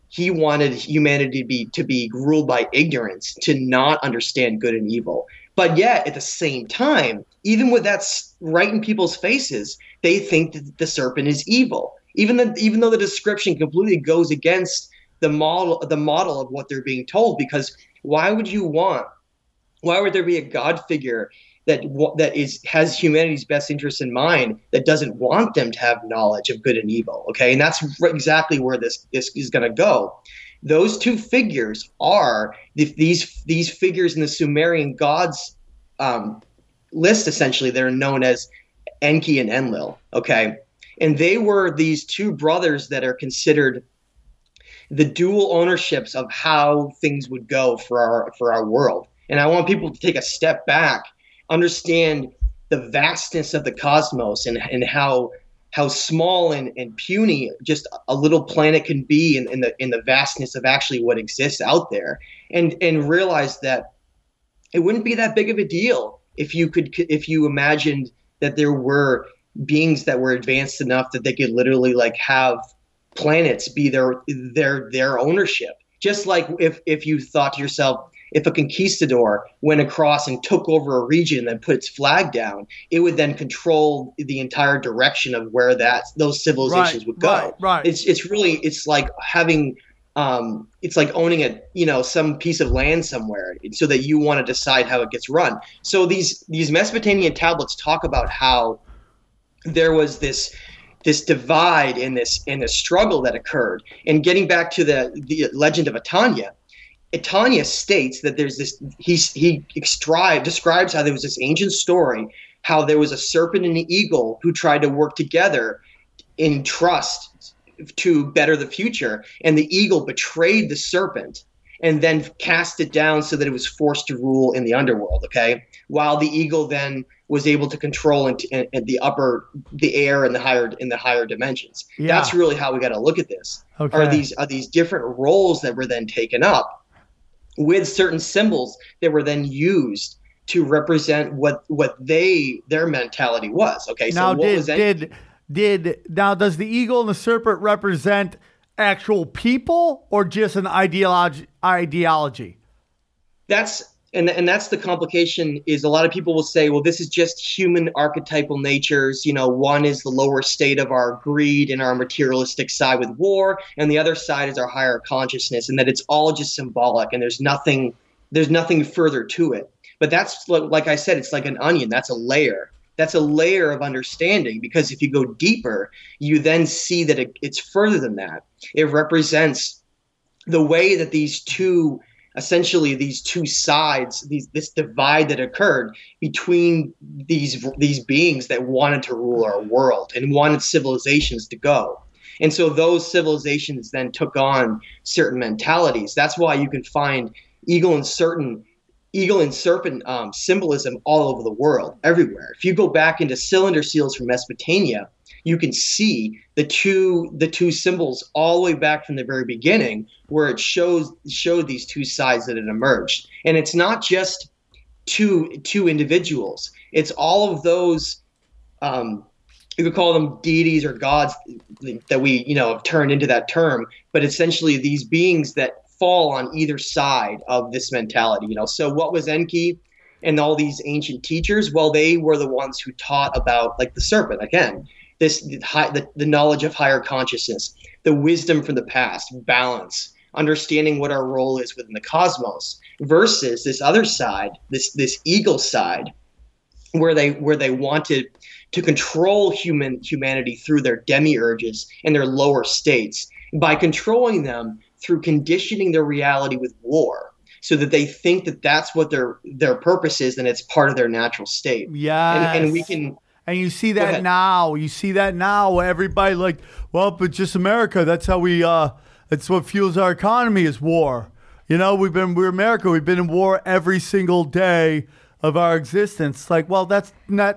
humanity to be ruled by ignorance, to not understand good and evil. But yet, at the same time, even with that right in people's faces, they think that the serpent is evil, even though the description completely goes against the model of what they're being told. Because why would there be a God figure that has humanity's best interests in mind, that doesn't want them to have knowledge of good and evil? Okay, and that's exactly where this is going to go. Those two figures are these figures in the Sumerian gods list, essentially. They're known as Enki and Enlil. Okay, and they were these two brothers that are considered the dual ownerships of how things would go for our world. And I want people to take a step back, understand the vastness of the cosmos and how small and puny just a little planet can be in the vastness of actually what exists out there, and realize that it wouldn't be that big of a deal if you imagined that there were beings that were advanced enough that they could literally like have planets be their ownership. Just like if you thought to yourself, if a conquistador went across and took over a region and then put its flag down, it would then control the entire direction of where those civilizations would go. Right. It's like having it's like owning some piece of land somewhere, so that you want to decide how it gets run. So these Mesopotamian tablets talk about how there was this divide in this struggle that occurred. And getting back to the legend of Atanya, Tanya states that there's this. He describes how there was this ancient story, how there was a serpent and an eagle who tried to work together in trust to better the future, and the eagle betrayed the serpent and then cast it down so that it was forced to rule in the underworld. Okay, while the eagle then was able to control in the air and the higher dimensions. Yeah. That's really how we got to look at this. Okay. Are these different roles that were then taken up with certain symbols that were then used to represent what their mentality was. Okay, so Now, what was that? now does the eagle and the serpent represent actual people or just an ideology? That's the complication. Is a lot of people will say, well, this is just human archetypal natures. One is the lower state of our greed and our materialistic side with war, and the other side is our higher consciousness, and that it's all just symbolic, and there's nothing further to it. But that's, like I said, it's like an onion. That's a layer. That's a layer of understanding, because if you go deeper, you then see that it's further than that. It represents the way that these two sides, this divide that occurred between these beings that wanted to rule our world and wanted civilizations to go. And so those civilizations then took on certain mentalities. That's why you can find eagle and serpent symbolism all over the world, everywhere. If you go back into cylinder seals from Mesopotamia, you can see the two symbols all the way back from the very beginning, where it showed these two sides that had emerged. And it's not just two individuals. It's all of those, you could call them deities or gods that we, have turned into that term, but essentially these beings that fall on either side of this mentality. So what was Enki and all these ancient teachers? Well, they were the ones who taught about, like the serpent, again, the knowledge of higher consciousness, the wisdom from the past, balance, understanding what our role is within the cosmos, versus this other side, this eagle side, where they wanted to control humanity through their demiurges and their lower states, by controlling them through conditioning their reality with war, so that they think that that's what their purpose is, and it's part of their natural state. Yeah, and we can. And you see that now. You see that now. Everybody like, well, but just America. That's how we. That's what fuels our economy is war. We're America. We've been in war every single day of our existence. Like, well, that's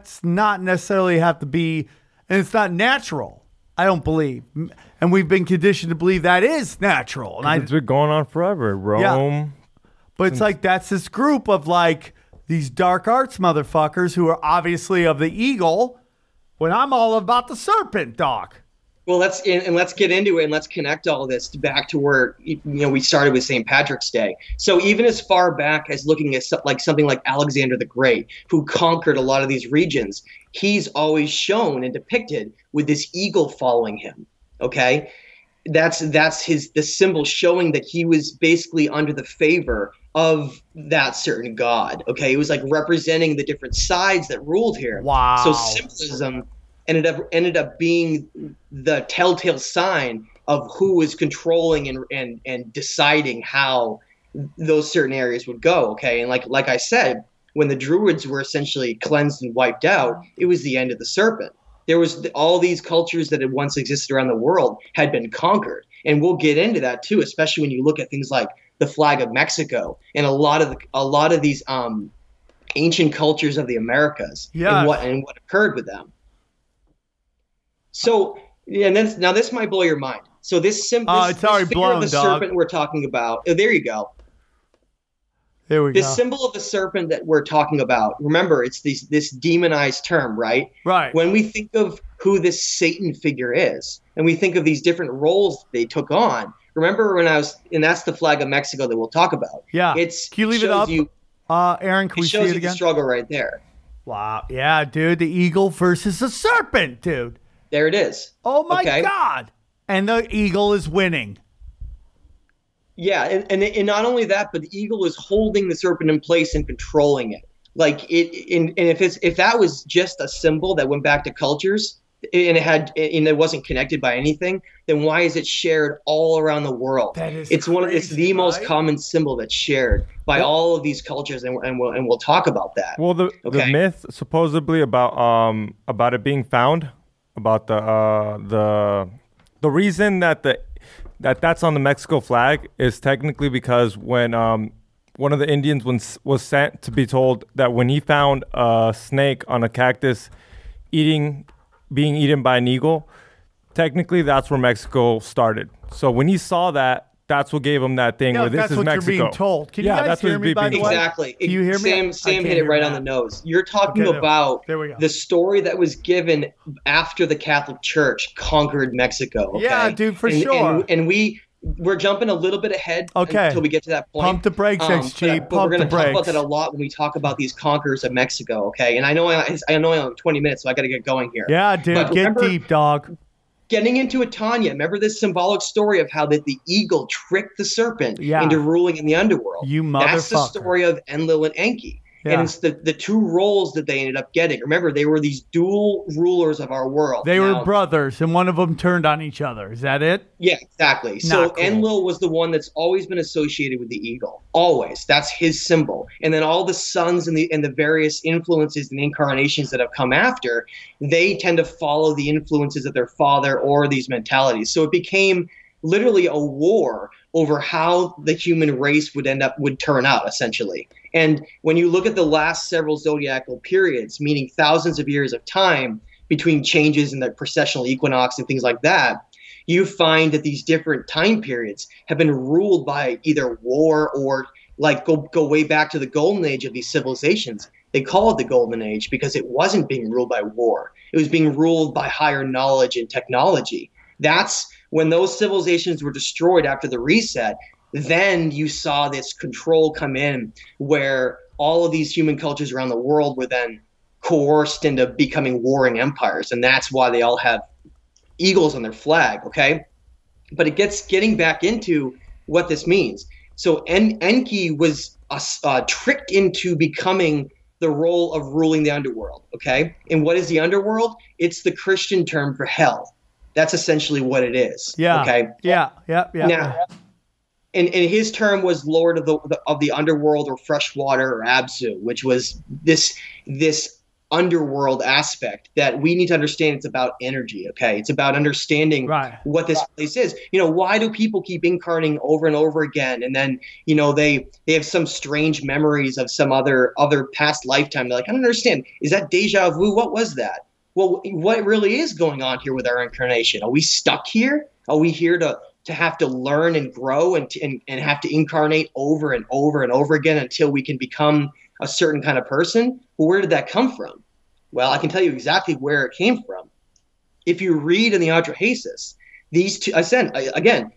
not necessarily have to be, and it's not natural. I don't believe, and we've been conditioned to believe that is natural. And it's been going on forever. Rome. Yeah. But it's like that's this group of like these dark arts motherfuckers who are obviously of the eagle, when I'm all about the serpent, Doc. Well, let's get into it, and let's connect all this back to where we started with St. Patrick's Day. So even as far back as looking at something like Alexander the Great, who conquered a lot of these regions, he's always shown and depicted with this eagle following him. Okay, that's the symbol showing that he was basically under the favor of that certain god. Okay, it was like representing the different sides that ruled here. Wow. So symbolism ended up being the telltale sign of who was controlling and deciding how those certain areas would go. Okay, and like I said, when the Druids were essentially cleansed and wiped out, it was the end of the serpent. There was all these cultures that had once existed around the world had been conquered, and we'll get into that too, especially when you look at things like the flag of Mexico and a lot of these ancient cultures of the Americas, and what occurred with them. So, and then now this might blow your mind. So this figure of the serpent we're talking about. Oh, there you go. There we go. This symbol of the serpent that we're talking about. Remember, it's this demonized term, right? Right. When we think of who this Satan figure is, and we think of these different roles they took on. Remember and that's the flag of Mexico that we'll talk about. Yeah. Can you leave it up? Aaron, can we see it again? Shows you the struggle right there. Wow. Yeah, dude. The eagle versus the serpent, dude. There it is. Oh my God. And the eagle is winning. Yeah, and not only that, but the eagle is holding the serpent in place and controlling it. Like if that was just a symbol that went back to cultures, and it wasn't connected by anything, then why is it shared all around the world? That is it's crazy, the most right? common symbol that's shared by all of these cultures, and we'll talk about that. Well, the myth supposedly about it being found, about the reason that that's on the Mexico flag is technically because when one of the Indians was sent to be told that when he found a snake on a cactus being eaten by an eagle, technically that's where Mexico started. So when he saw that, that's what gave him that thing where this that's is what Mexico. You're being told. Can you guys hear me, by the way? Exactly. Can you hear me? Sam hit it right on the nose. You're talking about the story that was given after the Catholic Church conquered Mexico. Okay? Yeah, dude, for sure. And we're jumping a little bit ahead until we get to that point. Pump the brakes, XG. But we're going to talk about that a lot when we talk about these conquerors of Mexico, okay? And I know I only have 20 minutes, so I got to get going here. Yeah, dude, get deep, dog. Getting into Etania, remember this symbolic story of how the eagle tricked the serpent into ruling in the underworld? You motherfucker. That's the story of Enlil and Enki. Yeah. And it's the two roles that they ended up getting. Remember, they were these dual rulers of our world. They were brothers, and one of them turned on each other. Is that it? Yeah, exactly. So Enlil was the one that's always been associated with the eagle. Always. That's his symbol. And then all the sons and the various influences and incarnations that have come after, they tend to follow the influences of their father or these mentalities. So it became literally a war over how the human race would turn out, essentially. And when you look at the last several zodiacal periods, meaning thousands of years of time between changes in the precessional equinox and things like that, you find that these different time periods have been ruled by either war or like go way back to the golden age of these civilizations. They call it the golden age because it wasn't being ruled by war. It was being ruled by higher knowledge and technology. That's when those civilizations were destroyed after the reset. Then you saw this control come in where all of these human cultures around the world were then coerced into becoming warring empires. And that's why they all have eagles on their flag, okay? But it getting back into what this means. So Enki was tricked into becoming the role of ruling the underworld, okay? And what is the underworld? It's the Christian term for hell. That's essentially what it is. Yeah. Okay. Yeah. Now, and his term was Lord of the Underworld or Freshwater or Abzu, which was this underworld aspect that we need to understand. It's about energy. Okay, it's about understanding what this place is. Why do people keep incarnating over and over again, and then they have some strange memories of some other past lifetime? They're like, I don't understand. Is that deja vu? What was that? Well, what really is going on here with our incarnation? Are we stuck here? Are we here to have to learn and grow and have to incarnate over and over and over again until we can become a certain kind of person? Well, where did that come from? Well, I can tell you exactly where it came from. If you read in the Atrahasis, these two, again,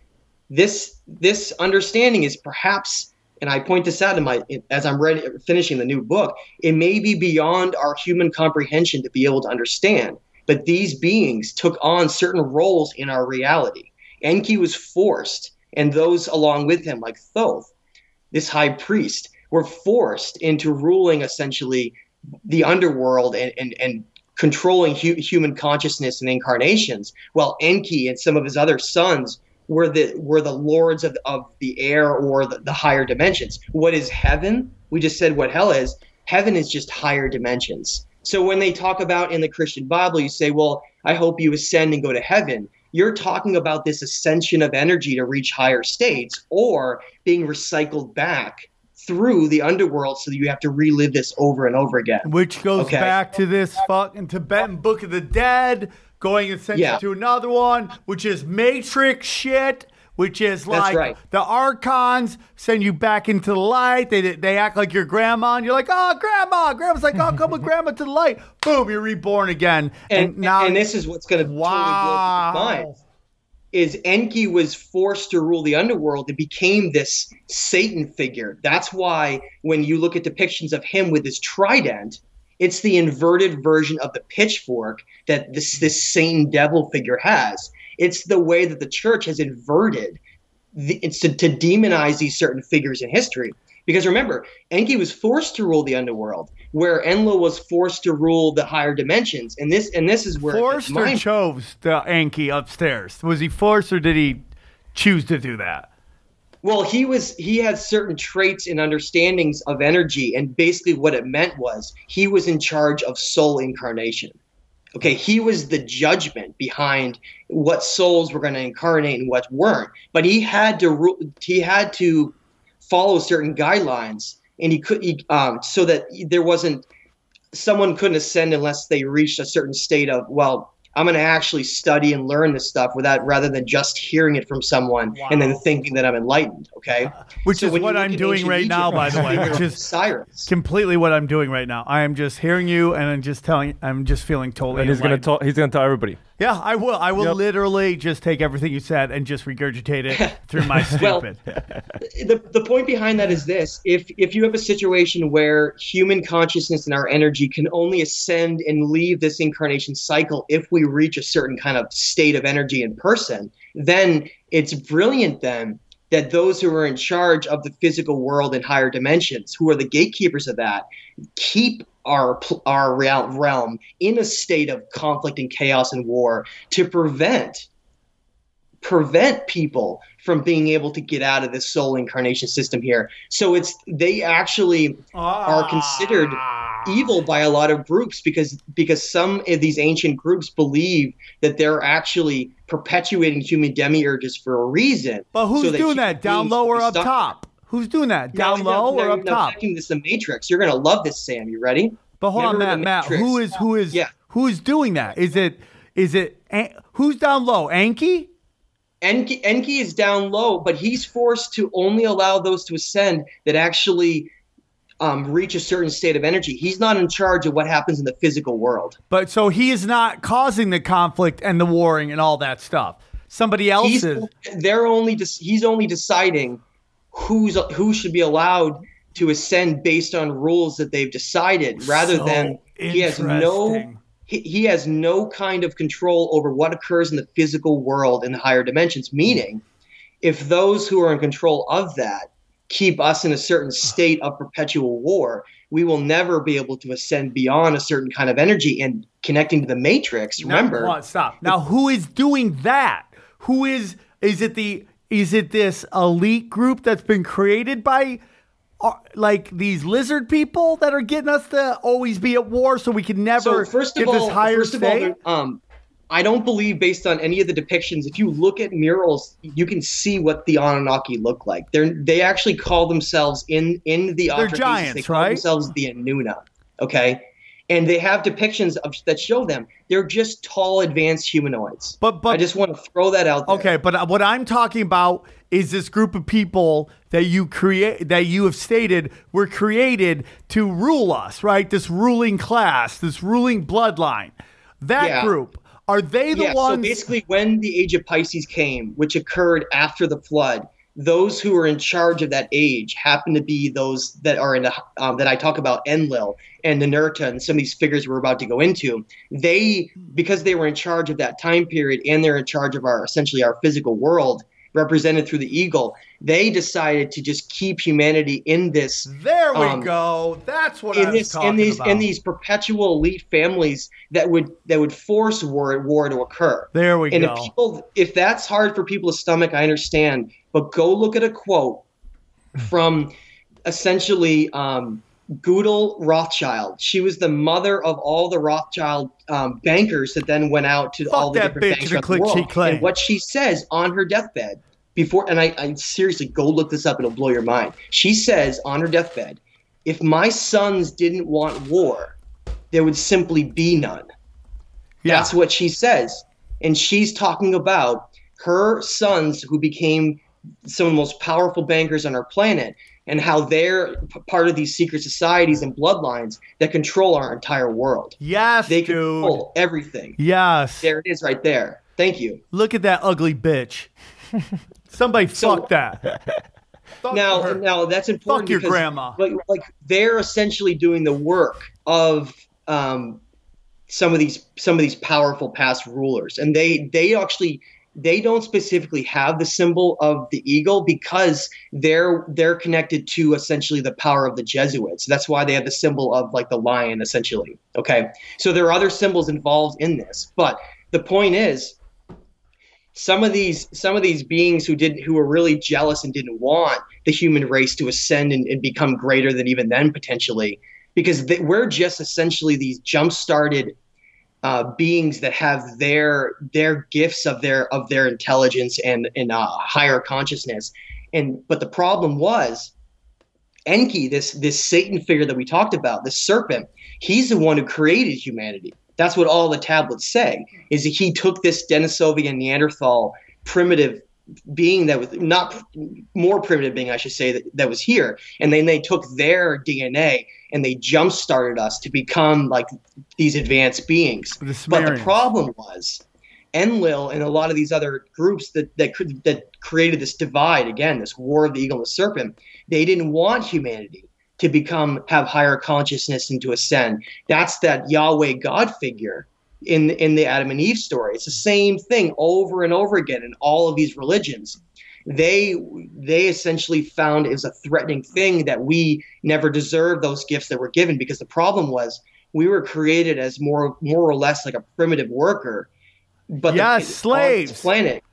this understanding is perhaps, and I point this out as I'm finishing the new book, it may be beyond our human comprehension to be able to understand, but these beings took on certain roles in our reality. Enki was forced, and those along with him, like Thoth, this high priest, were forced into ruling essentially the underworld and controlling human consciousness and incarnations, while Enki and some of his other sons were the lords of the air or the higher dimensions. What is heaven? We just said what hell is. Heaven is just higher dimensions. So when they talk about in the Christian Bible, you say, well, I hope you ascend and go to heaven. You're talking about this ascension of energy to reach higher states or being recycled back through the underworld so that you have to relive this over and over again. Which goes back to this fucking Tibetan Book of the Dead, going essentially to another one, which is Matrix shit, which is like the archons send you back into the light. They act like your grandma, and you're like, oh, grandma. Grandma's like, oh, come with grandma to the light. Boom, you're reborn again. And now, and this is what's going to totally blow people's minds. Is Enki was forced to rule the underworld. It became this Satan figure. That's why when you look at depictions of him with his trident, it's the inverted version of the pitchfork that this Satan devil figure has. It's the way that the church has inverted to demonize these certain figures in history. Because remember, Enki was forced to rule the underworld, where Enlil was forced to rule the higher dimensions. And this is where Forced or chose the Enki upstairs? Was he forced or did he choose to do that? Well, he had certain traits and understandings of energy, and basically what it meant was he was in charge of soul incarnation. Okay, he was the judgment behind what souls were going to incarnate and what weren't. But he had to follow certain guidelines, and so that there wasn't someone couldn't ascend unless they reached a certain state of, well, I'm going to actually study and learn this stuff rather than just hearing it from someone and then thinking that I'm enlightened. Okay, which is what I'm doing right now, by the way. Which is Cyrus. Completely what I'm doing right now. I am just hearing you, and I'm just feeling totally. And he's gonna tell everybody. Yeah, I will. I will literally just take everything you said and just regurgitate it through my stupid. The point behind that is this: if you have a situation where human consciousness and our energy can only ascend and leave this incarnation cycle if we reach a certain kind of state of energy in person, then it's brilliant then that those who are in charge of the physical world and higher dimensions, who are the gatekeepers of that, keep our realm in a state of conflict and chaos and war to prevent people from being able to get out of this soul incarnation system here. So they actually are considered evil by a lot of groups because some of these ancient groups believe that they're actually perpetuating human demiurges for a reason. But who's doing that? Down low or up top? Who's doing that? Down low or up top? Checking this, The Matrix. You're gonna love this, Sam. You ready? But hold on, Matt. Who is doing that? Is it who's down low? Enki? Enki is down low, but he's forced to only allow those to ascend that actually reach a certain state of energy. He's not in charge of what happens in the physical world. But so he is not causing the conflict and the warring and all that stuff. Somebody else is. He's only deciding who should be allowed to ascend based on rules that they've decided, rather than he has no kind of control over what occurs in the physical world in the higher dimensions. Meaning, if those who are in control of that keep us in a certain state of perpetual war, we will never be able to ascend beyond a certain kind of energy. And connecting to the Matrix, remember. Stop. Now, who is doing that? Who is it this elite group that's been created by like these lizard people that are getting us to always be at war so we can never this higher state? I don't believe, based on any of the depictions, if you look at murals, you can see what the Anunnaki look like. They actually call themselves in the They're giants, they call themselves the Anuna. Okay, and they have depictions that show them. They're just tall, advanced humanoids. But I just want to throw that out there. Okay, but what I'm talking about is this group of people that you have stated were created to rule us, right? This ruling class, this ruling bloodline. That group. Are they the ones? So basically, when the age of Pisces came, which occurred after the flood, those who were in charge of that age happen to be those that are in the that I talk about, Enlil and Ninurta and some of these figures we're about to go into. Because they were in charge of that time period and they're in charge of essentially our physical world, represented through the eagle, they decided to just keep humanity in this. There we go. That's what I'm talking about. In these perpetual elite families that would force war to occur. There we go. If that's hard for people to stomach, I understand. But go look at a quote from essentially Gödel Rothschild. She was the mother of all the Rothschild bankers that then went out to all the different banks around the world. And what she says on her deathbed, I seriously, go look this up, it'll blow your mind. She says on her deathbed, if my sons didn't want war, there would simply be none. Yeah. That's what she says. And she's talking about her sons who became some of the most powerful bankers on our planet, and how they're part of these secret societies and bloodlines that control our entire world. Yes, they control everything. Yes. There it is right there. Thank you. Look at that ugly bitch. Somebody fuck that. Now that's important. Fuck your grandma. Like they're essentially doing the work of some of these powerful past rulers, and they actually they don't specifically have the symbol of the eagle because they're connected to essentially the power of the Jesuits. That's why they have the symbol of like the lion, essentially. Okay, so there are other symbols involved in this, but the point is, some of these beings who were really jealous and didn't want the human race to ascend and become greater than even then potentially, because we're just essentially these jump-started beings that have their gifts of their intelligence and higher consciousness. But the problem was Enki, this Satan figure that we talked about, this serpent, he's the one who created humanity. That's what all the tablets say, is that he took this Denisovian Neanderthal primitive being that was not more primitive being, I should say, that was here. And then they took their DNA and they jump started us to become like these advanced beings. But the problem was Enlil and a lot of these other groups that created this divide, again, this war of the eagle and the serpent, they didn't want humanity to have higher consciousness and to ascend. That's that Yahweh God figure in the Adam and Eve story. It's the same thing over and over again in all of these religions. They essentially found it was a threatening thing that we never deserved those gifts that were given, because the problem was we were created as more or less like a primitive worker, but slaves on this planet.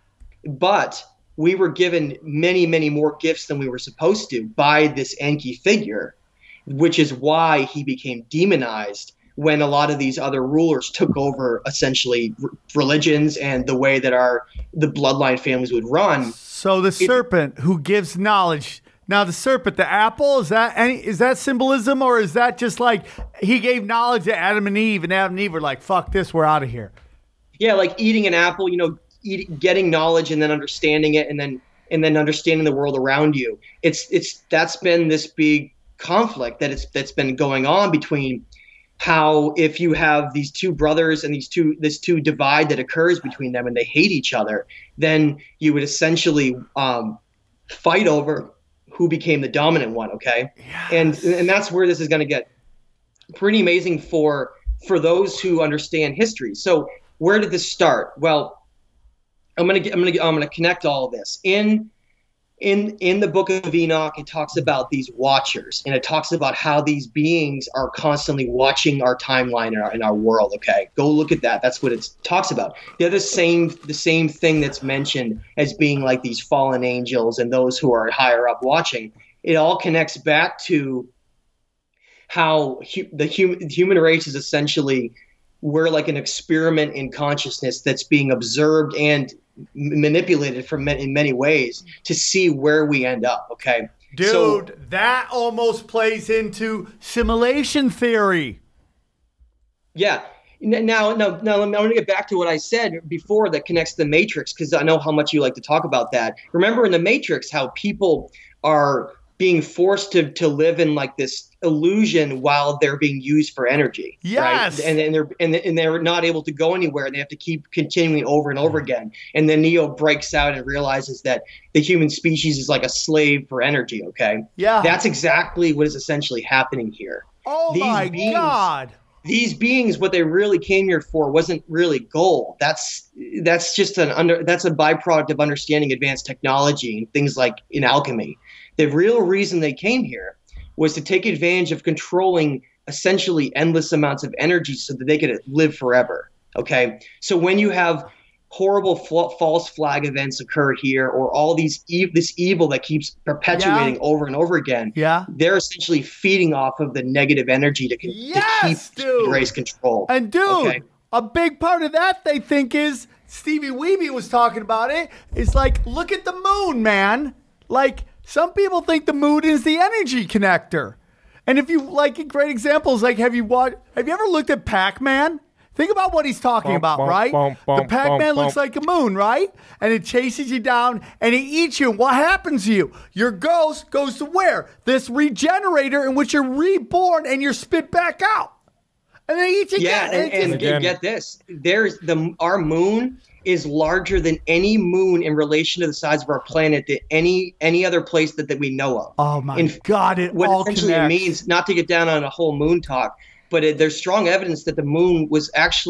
But we were given many, many more gifts than we were supposed to by this Enki figure, which is why he became demonized when a lot of these other rulers took over essentially religions and the way that the bloodline families would run. So the serpent who gives knowledge. Now the serpent, the apple, is that symbolism, or is that just like he gave knowledge to Adam and Eve were like, fuck this, we're out of here? Yeah, like eating an apple, getting knowledge and then understanding it and then understanding the world around you. That's been this big conflict that's been going on between how if you have these two brothers and this two divide that occurs between them and they hate each other, then you would essentially fight over who became the dominant one. Okay. Yes. And that's where this is going to get pretty amazing for those who understand history. So where did this start? Well, I'm gonna connect all of this. In the book of Enoch, it talks about these watchers, and it talks about how these beings are constantly watching our timeline in our world. Okay, go look at that. That's what it talks about. They're the same thing that's mentioned as being like these fallen angels and those who are higher up watching. It all connects back to how the human race is essentially, we're like an experiment in consciousness that's being observed and manipulated in many ways to see where we end up. Okay, dude, that almost plays into simulation theory. Yeah. Now, I'm going to get back to what I said before that connects to the Matrix, because I know how much you like to talk about that. Remember in the Matrix how people are being forced to live in like this illusion while they're being used for energy. Yes. Right? And they're not able to go anywhere, and they have to keep continuing over and over again. And then Neo breaks out and realizes that the human species is like a slave for energy. Okay. Yeah. That's exactly what is essentially happening here. Oh my God. These beings, what they really came here for wasn't really gold. That's just that's a byproduct of understanding advanced technology and things like in alchemy. The real reason they came here was to take advantage of controlling essentially endless amounts of energy so that they could live forever. Okay. So when you have horrible false flag events occur here, or all this evil that keeps perpetuating over and over again, they're essentially feeding off of the negative energy to keep the race controlled. And dude, a big part of that they think is, Stevie Weeby was talking about it, is like, look at the moon, man. Like, some people think the moon is the energy connector. And if you like great examples, like have you ever looked at Pac-Man? Think about what he's talking about, right? The Pac-Man looks like a moon, right? And it chases you down and it eats you. What happens to you? Your ghost goes to where? This regenerator in which you're reborn and you're spit back out. And they eat you again. And get this. Our moon is larger than any moon in relation to the size of our planet that any other place that we know of. Oh my God! What essentially it means, not to get down on a whole moon talk, but there's strong evidence that the moon was actually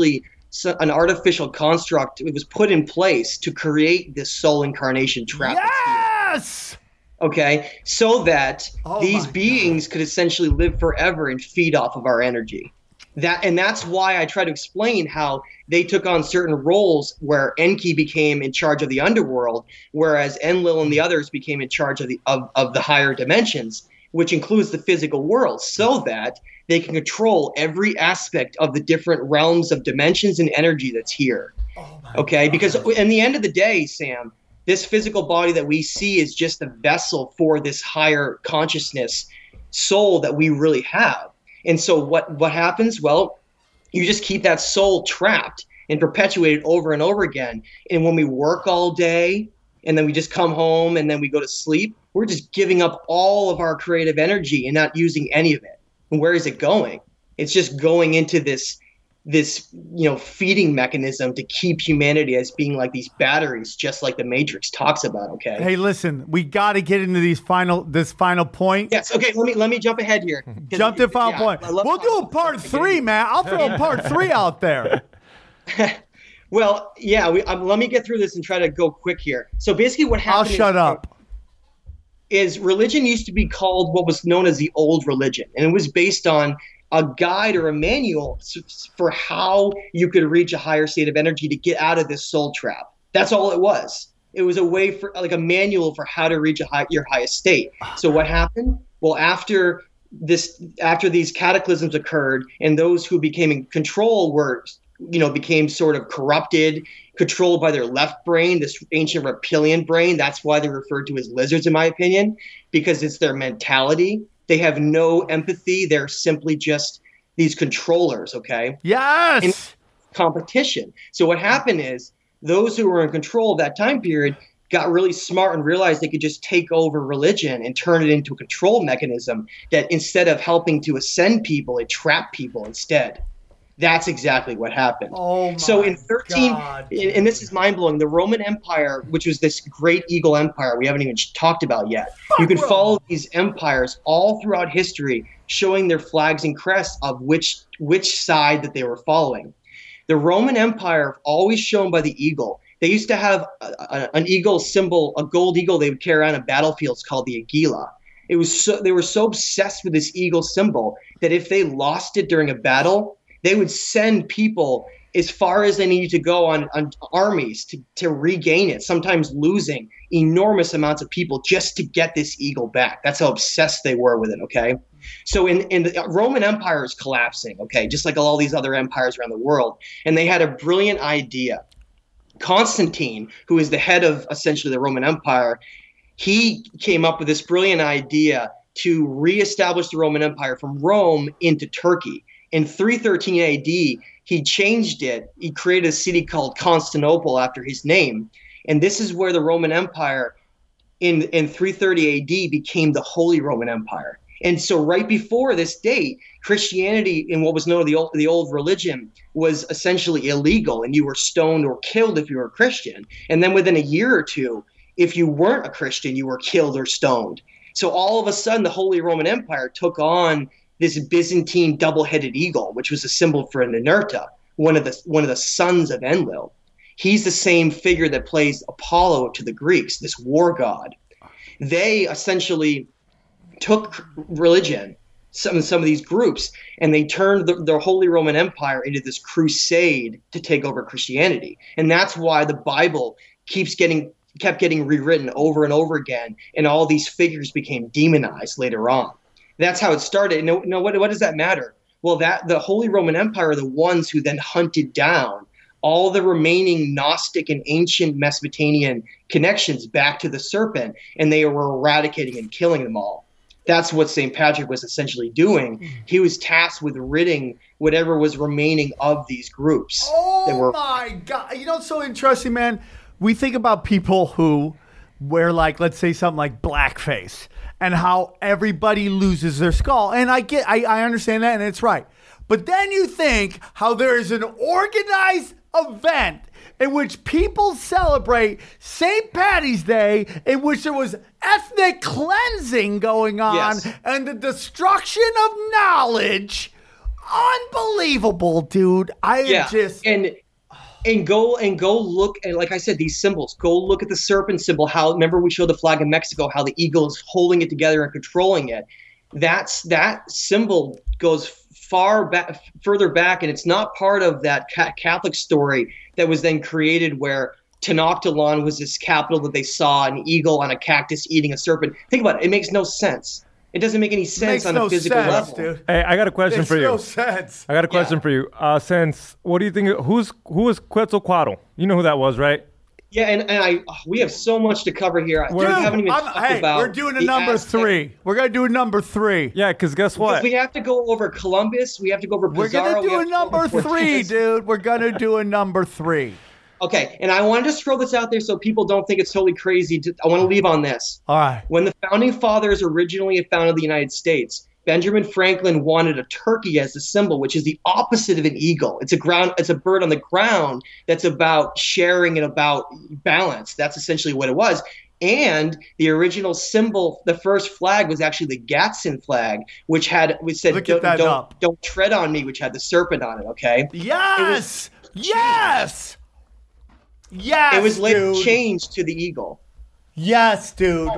an artificial construct. It was put in place to create this soul incarnation trap. Yes! Okay, so that these my beings could essentially live forever and feed off of our energy. That's why I try to explain how they took on certain roles where Enki became in charge of the underworld, whereas Enlil and the others became in charge of the higher dimensions, which includes the physical world, so that they can control every aspect of the different realms of dimensions and energy that's here. Okay, because in the end of the day, Sam, this physical body that we see is just a vessel for this higher consciousness soul that we really have. And so what happens? Well, you just keep that soul trapped and perpetuated over and over again. And when we work all day and then we just come home and then we go to sleep, we're just giving up all of our creative energy and not using any of it. And where is it going? It's just going into this feeding mechanism to keep humanity as being like these batteries, just like the Matrix talks about. Okay. Hey, listen, we got to get into this final point. Yes. Okay. Let me jump ahead here. Jump to final point. We'll do a part 3, man. I'll throw a part 3 out there. Well, yeah. Let me get through this and try to go quick here. So basically, what happened? I'll shut up. Is religion used to be called what was known as the old religion, and it was based on a guide or a manual for how you could reach a higher state of energy to get out of this soul trap. That's all it was. It was a way for like a manual for how to reach your highest state. So what happened? Well, after these cataclysms occurred and those who became in control became sort of corrupted, controlled by their left brain, this ancient reptilian brain. That's why they're referred to as lizards, in my opinion, because it's their mentality. They have no empathy. They're simply just these controllers, okay? Yes! In competition. So what happened is those who were in control of that time period got really smart and realized they could just take over religion and turn it into a control mechanism that instead of helping to ascend people, it trapped people instead. That's exactly what happened. Oh my so in 13, God. And this is mind-blowing, the Roman Empire, which was this great eagle empire we haven't even talked about yet. You can follow these empires all throughout history, showing their flags and crests of which side that they were following. The Roman Empire, always shown by the eagle. They used to have an eagle symbol, a gold eagle they would carry around on battlefields called the Agila. They were so obsessed with this eagle symbol that if they lost it during a battle, they would send people as far as they needed to go on armies to regain it, sometimes losing enormous amounts of people just to get this eagle back. That's how obsessed they were with it, okay? So in the Roman Empire is collapsing, okay, just like all these other empires around the world. And they had a brilliant idea. Constantine, who is the head of essentially the Roman Empire, he came up with this brilliant idea to reestablish the Roman Empire from Rome into Turkey. In 313 AD, he changed it. He created a city called Constantinople after his name. And this is where the Roman Empire in 330 AD became the Holy Roman Empire. And so right before this date, Christianity in what was known as the old religion was essentially illegal, and you were stoned or killed if you were a Christian. And then within a year or two, if you weren't a Christian, you were killed or stoned. So all of a sudden, the Holy Roman Empire took on this Byzantine double-headed eagle, which was a symbol for Ninurta, one of the sons of Enlil. He's the same figure that plays Apollo to the Greeks, this war god. They essentially took religion, some of these groups, and they turned the Holy Roman Empire into this crusade to take over Christianity. And that's why the Bible kept getting rewritten over and over again, and all these figures became demonized later on. That's how it started. No, what does that matter? Well, the Holy Roman Empire are the ones who then hunted down all the remaining Gnostic and ancient Mesopotamian connections back to the serpent, and they were eradicating and killing them all. That's what St. Patrick was essentially doing. He was tasked with ridding whatever was remaining of these groups. Oh my God. You know what's so interesting, man? We think about people who wear, like, let's say something like blackface, and how everybody loses their skull. And I understand that, and it's right. But then you think how there is an organized event in which people celebrate St. Paddy's Day, in which there was ethnic cleansing going on, yes, and the destruction of knowledge. unbelievable, dude. I am just and go look at, like I said, these symbols. Go look at the serpent symbol. How, remember we showed the flag of Mexico, how the eagle is holding it together and controlling it. That symbol goes further back, and it's not part of that Catholic story that was then created where Tenochtitlan was this capital that they saw an eagle on a cactus eating a serpent. Think about it. It makes no sense. It doesn't make any sense on a physical level. Dude. Hey, I got a question for you. Makes no sense. I got a question for you. What do you think? Who was Quetzalcoatl? You know who that was, right? Yeah, and we have so much to cover here. Dude, we haven't even talked about. We're doing a number 3. We're gonna do a number 3. Yeah, because guess what? Because we have to go over Columbus. We have to go over Pizarro. We're gonna do a number 3, dude. We're gonna do a number 3. Okay, and I want to just throw this out there so people don't think it's totally crazy. I want to leave on this. All right. When the founding fathers originally founded the United States, Benjamin Franklin wanted a turkey as the symbol, which is the opposite of an eagle. It's a bird on the ground that's about sharing and about balance. That's essentially what it was. And the original symbol, the first flag, was actually the Gadsden flag, which said don't tread on me, which had the serpent on it. Okay. Yes. Yes. Yes. It was later changed to the eagle. Yes, dude.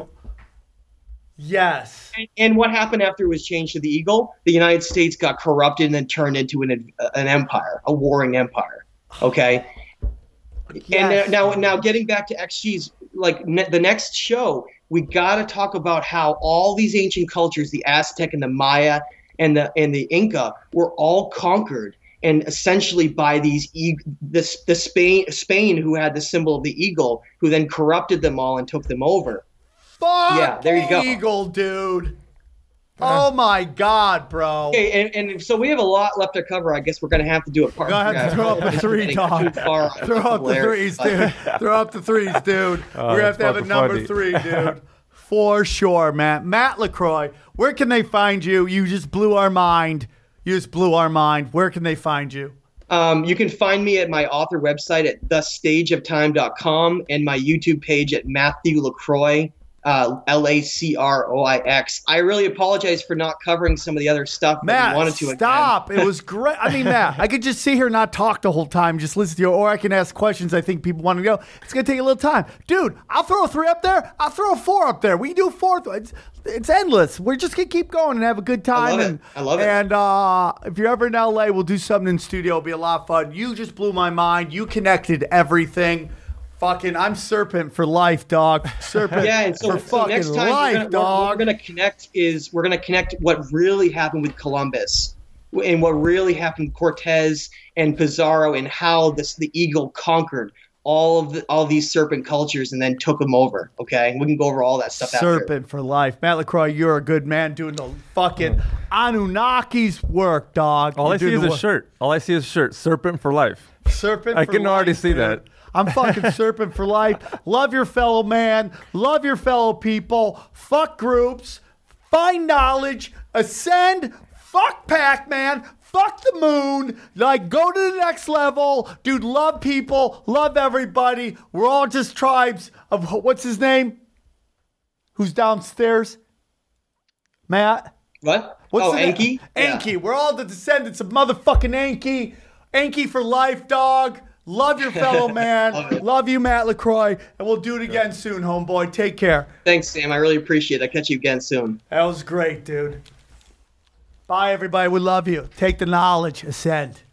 Yes. And what happened after it was changed to the eagle? The United States got corrupted and then turned into an empire, a warring empire. Okay. Yes. And now getting back to XG's, like the next show, we got to talk about how all these ancient cultures, the Aztec and the Maya and the Inca, were all conquered. And essentially by the Spain, who had the symbol of the eagle, who then corrupted them all and took them over. Fuck yeah, there you go. Eagle, dude. Oh my God, bro. Okay, and so we have a lot left to cover. I guess we're gonna have to do a part. We're gonna have to throw up the 3, Tom. Throw up the 3s, dude. Throw up the 3s, dude. We're gonna have to have a number 3, dude. For sure, man. Matt LaCroix, where can they find you? You just blew our mind. Where can they find you? You can find me at my author website at thestageoftime.com and my YouTube page at Matthew LaCroix, LACROIX. I really apologize for not covering some of the other stuff that we wanted to. Stop. It was great. I mean, Matt, I could just sit here and not talk the whole time, just listen to you, or I can ask questions I think people want to know. It's going to take a little time. Dude, I'll throw a 3 up there. I'll throw a 4 up there. We can do a 4th. It's endless. We're just going to keep going and have a good time. I love it. And if you're ever in LA, we'll do something in studio. It'll be a lot of fun. You just blew my mind. You connected everything. Fucking, I'm serpent for life, dog. Serpent for fucking next time life, dog. What we're gonna connect what really happened with Columbus and what really happened with Cortez and Pizarro and how the eagle conquered all these serpent cultures and then took them over. Okay, we can go over all that stuff. Serpent for life, Matt LaCroix. You're a good man doing the fucking Anunnaki's work, dog. All I see is a shirt. Serpent for life. Serpent. I can already see that. I'm fucking serpent for life. Love your fellow man. Love your fellow people. Fuck groups. Find knowledge. Ascend. Fuck Pac-Man. Fuck the moon. Like, go to the next level. Dude, love people. Love everybody. We're all just tribes of, what's his name? Who's downstairs? Matt? What? What's Enki? Enki. Yeah. We're all the descendants of motherfucking Enki. Enki for life, dog. Love your fellow man. Love you, Matt LaCroix. And we'll do it again soon, homeboy. Take care. Thanks, Sam. I really appreciate it. I'll catch you again soon. That was great, dude. Bye, everybody. We love you. Take the knowledge. Ascend.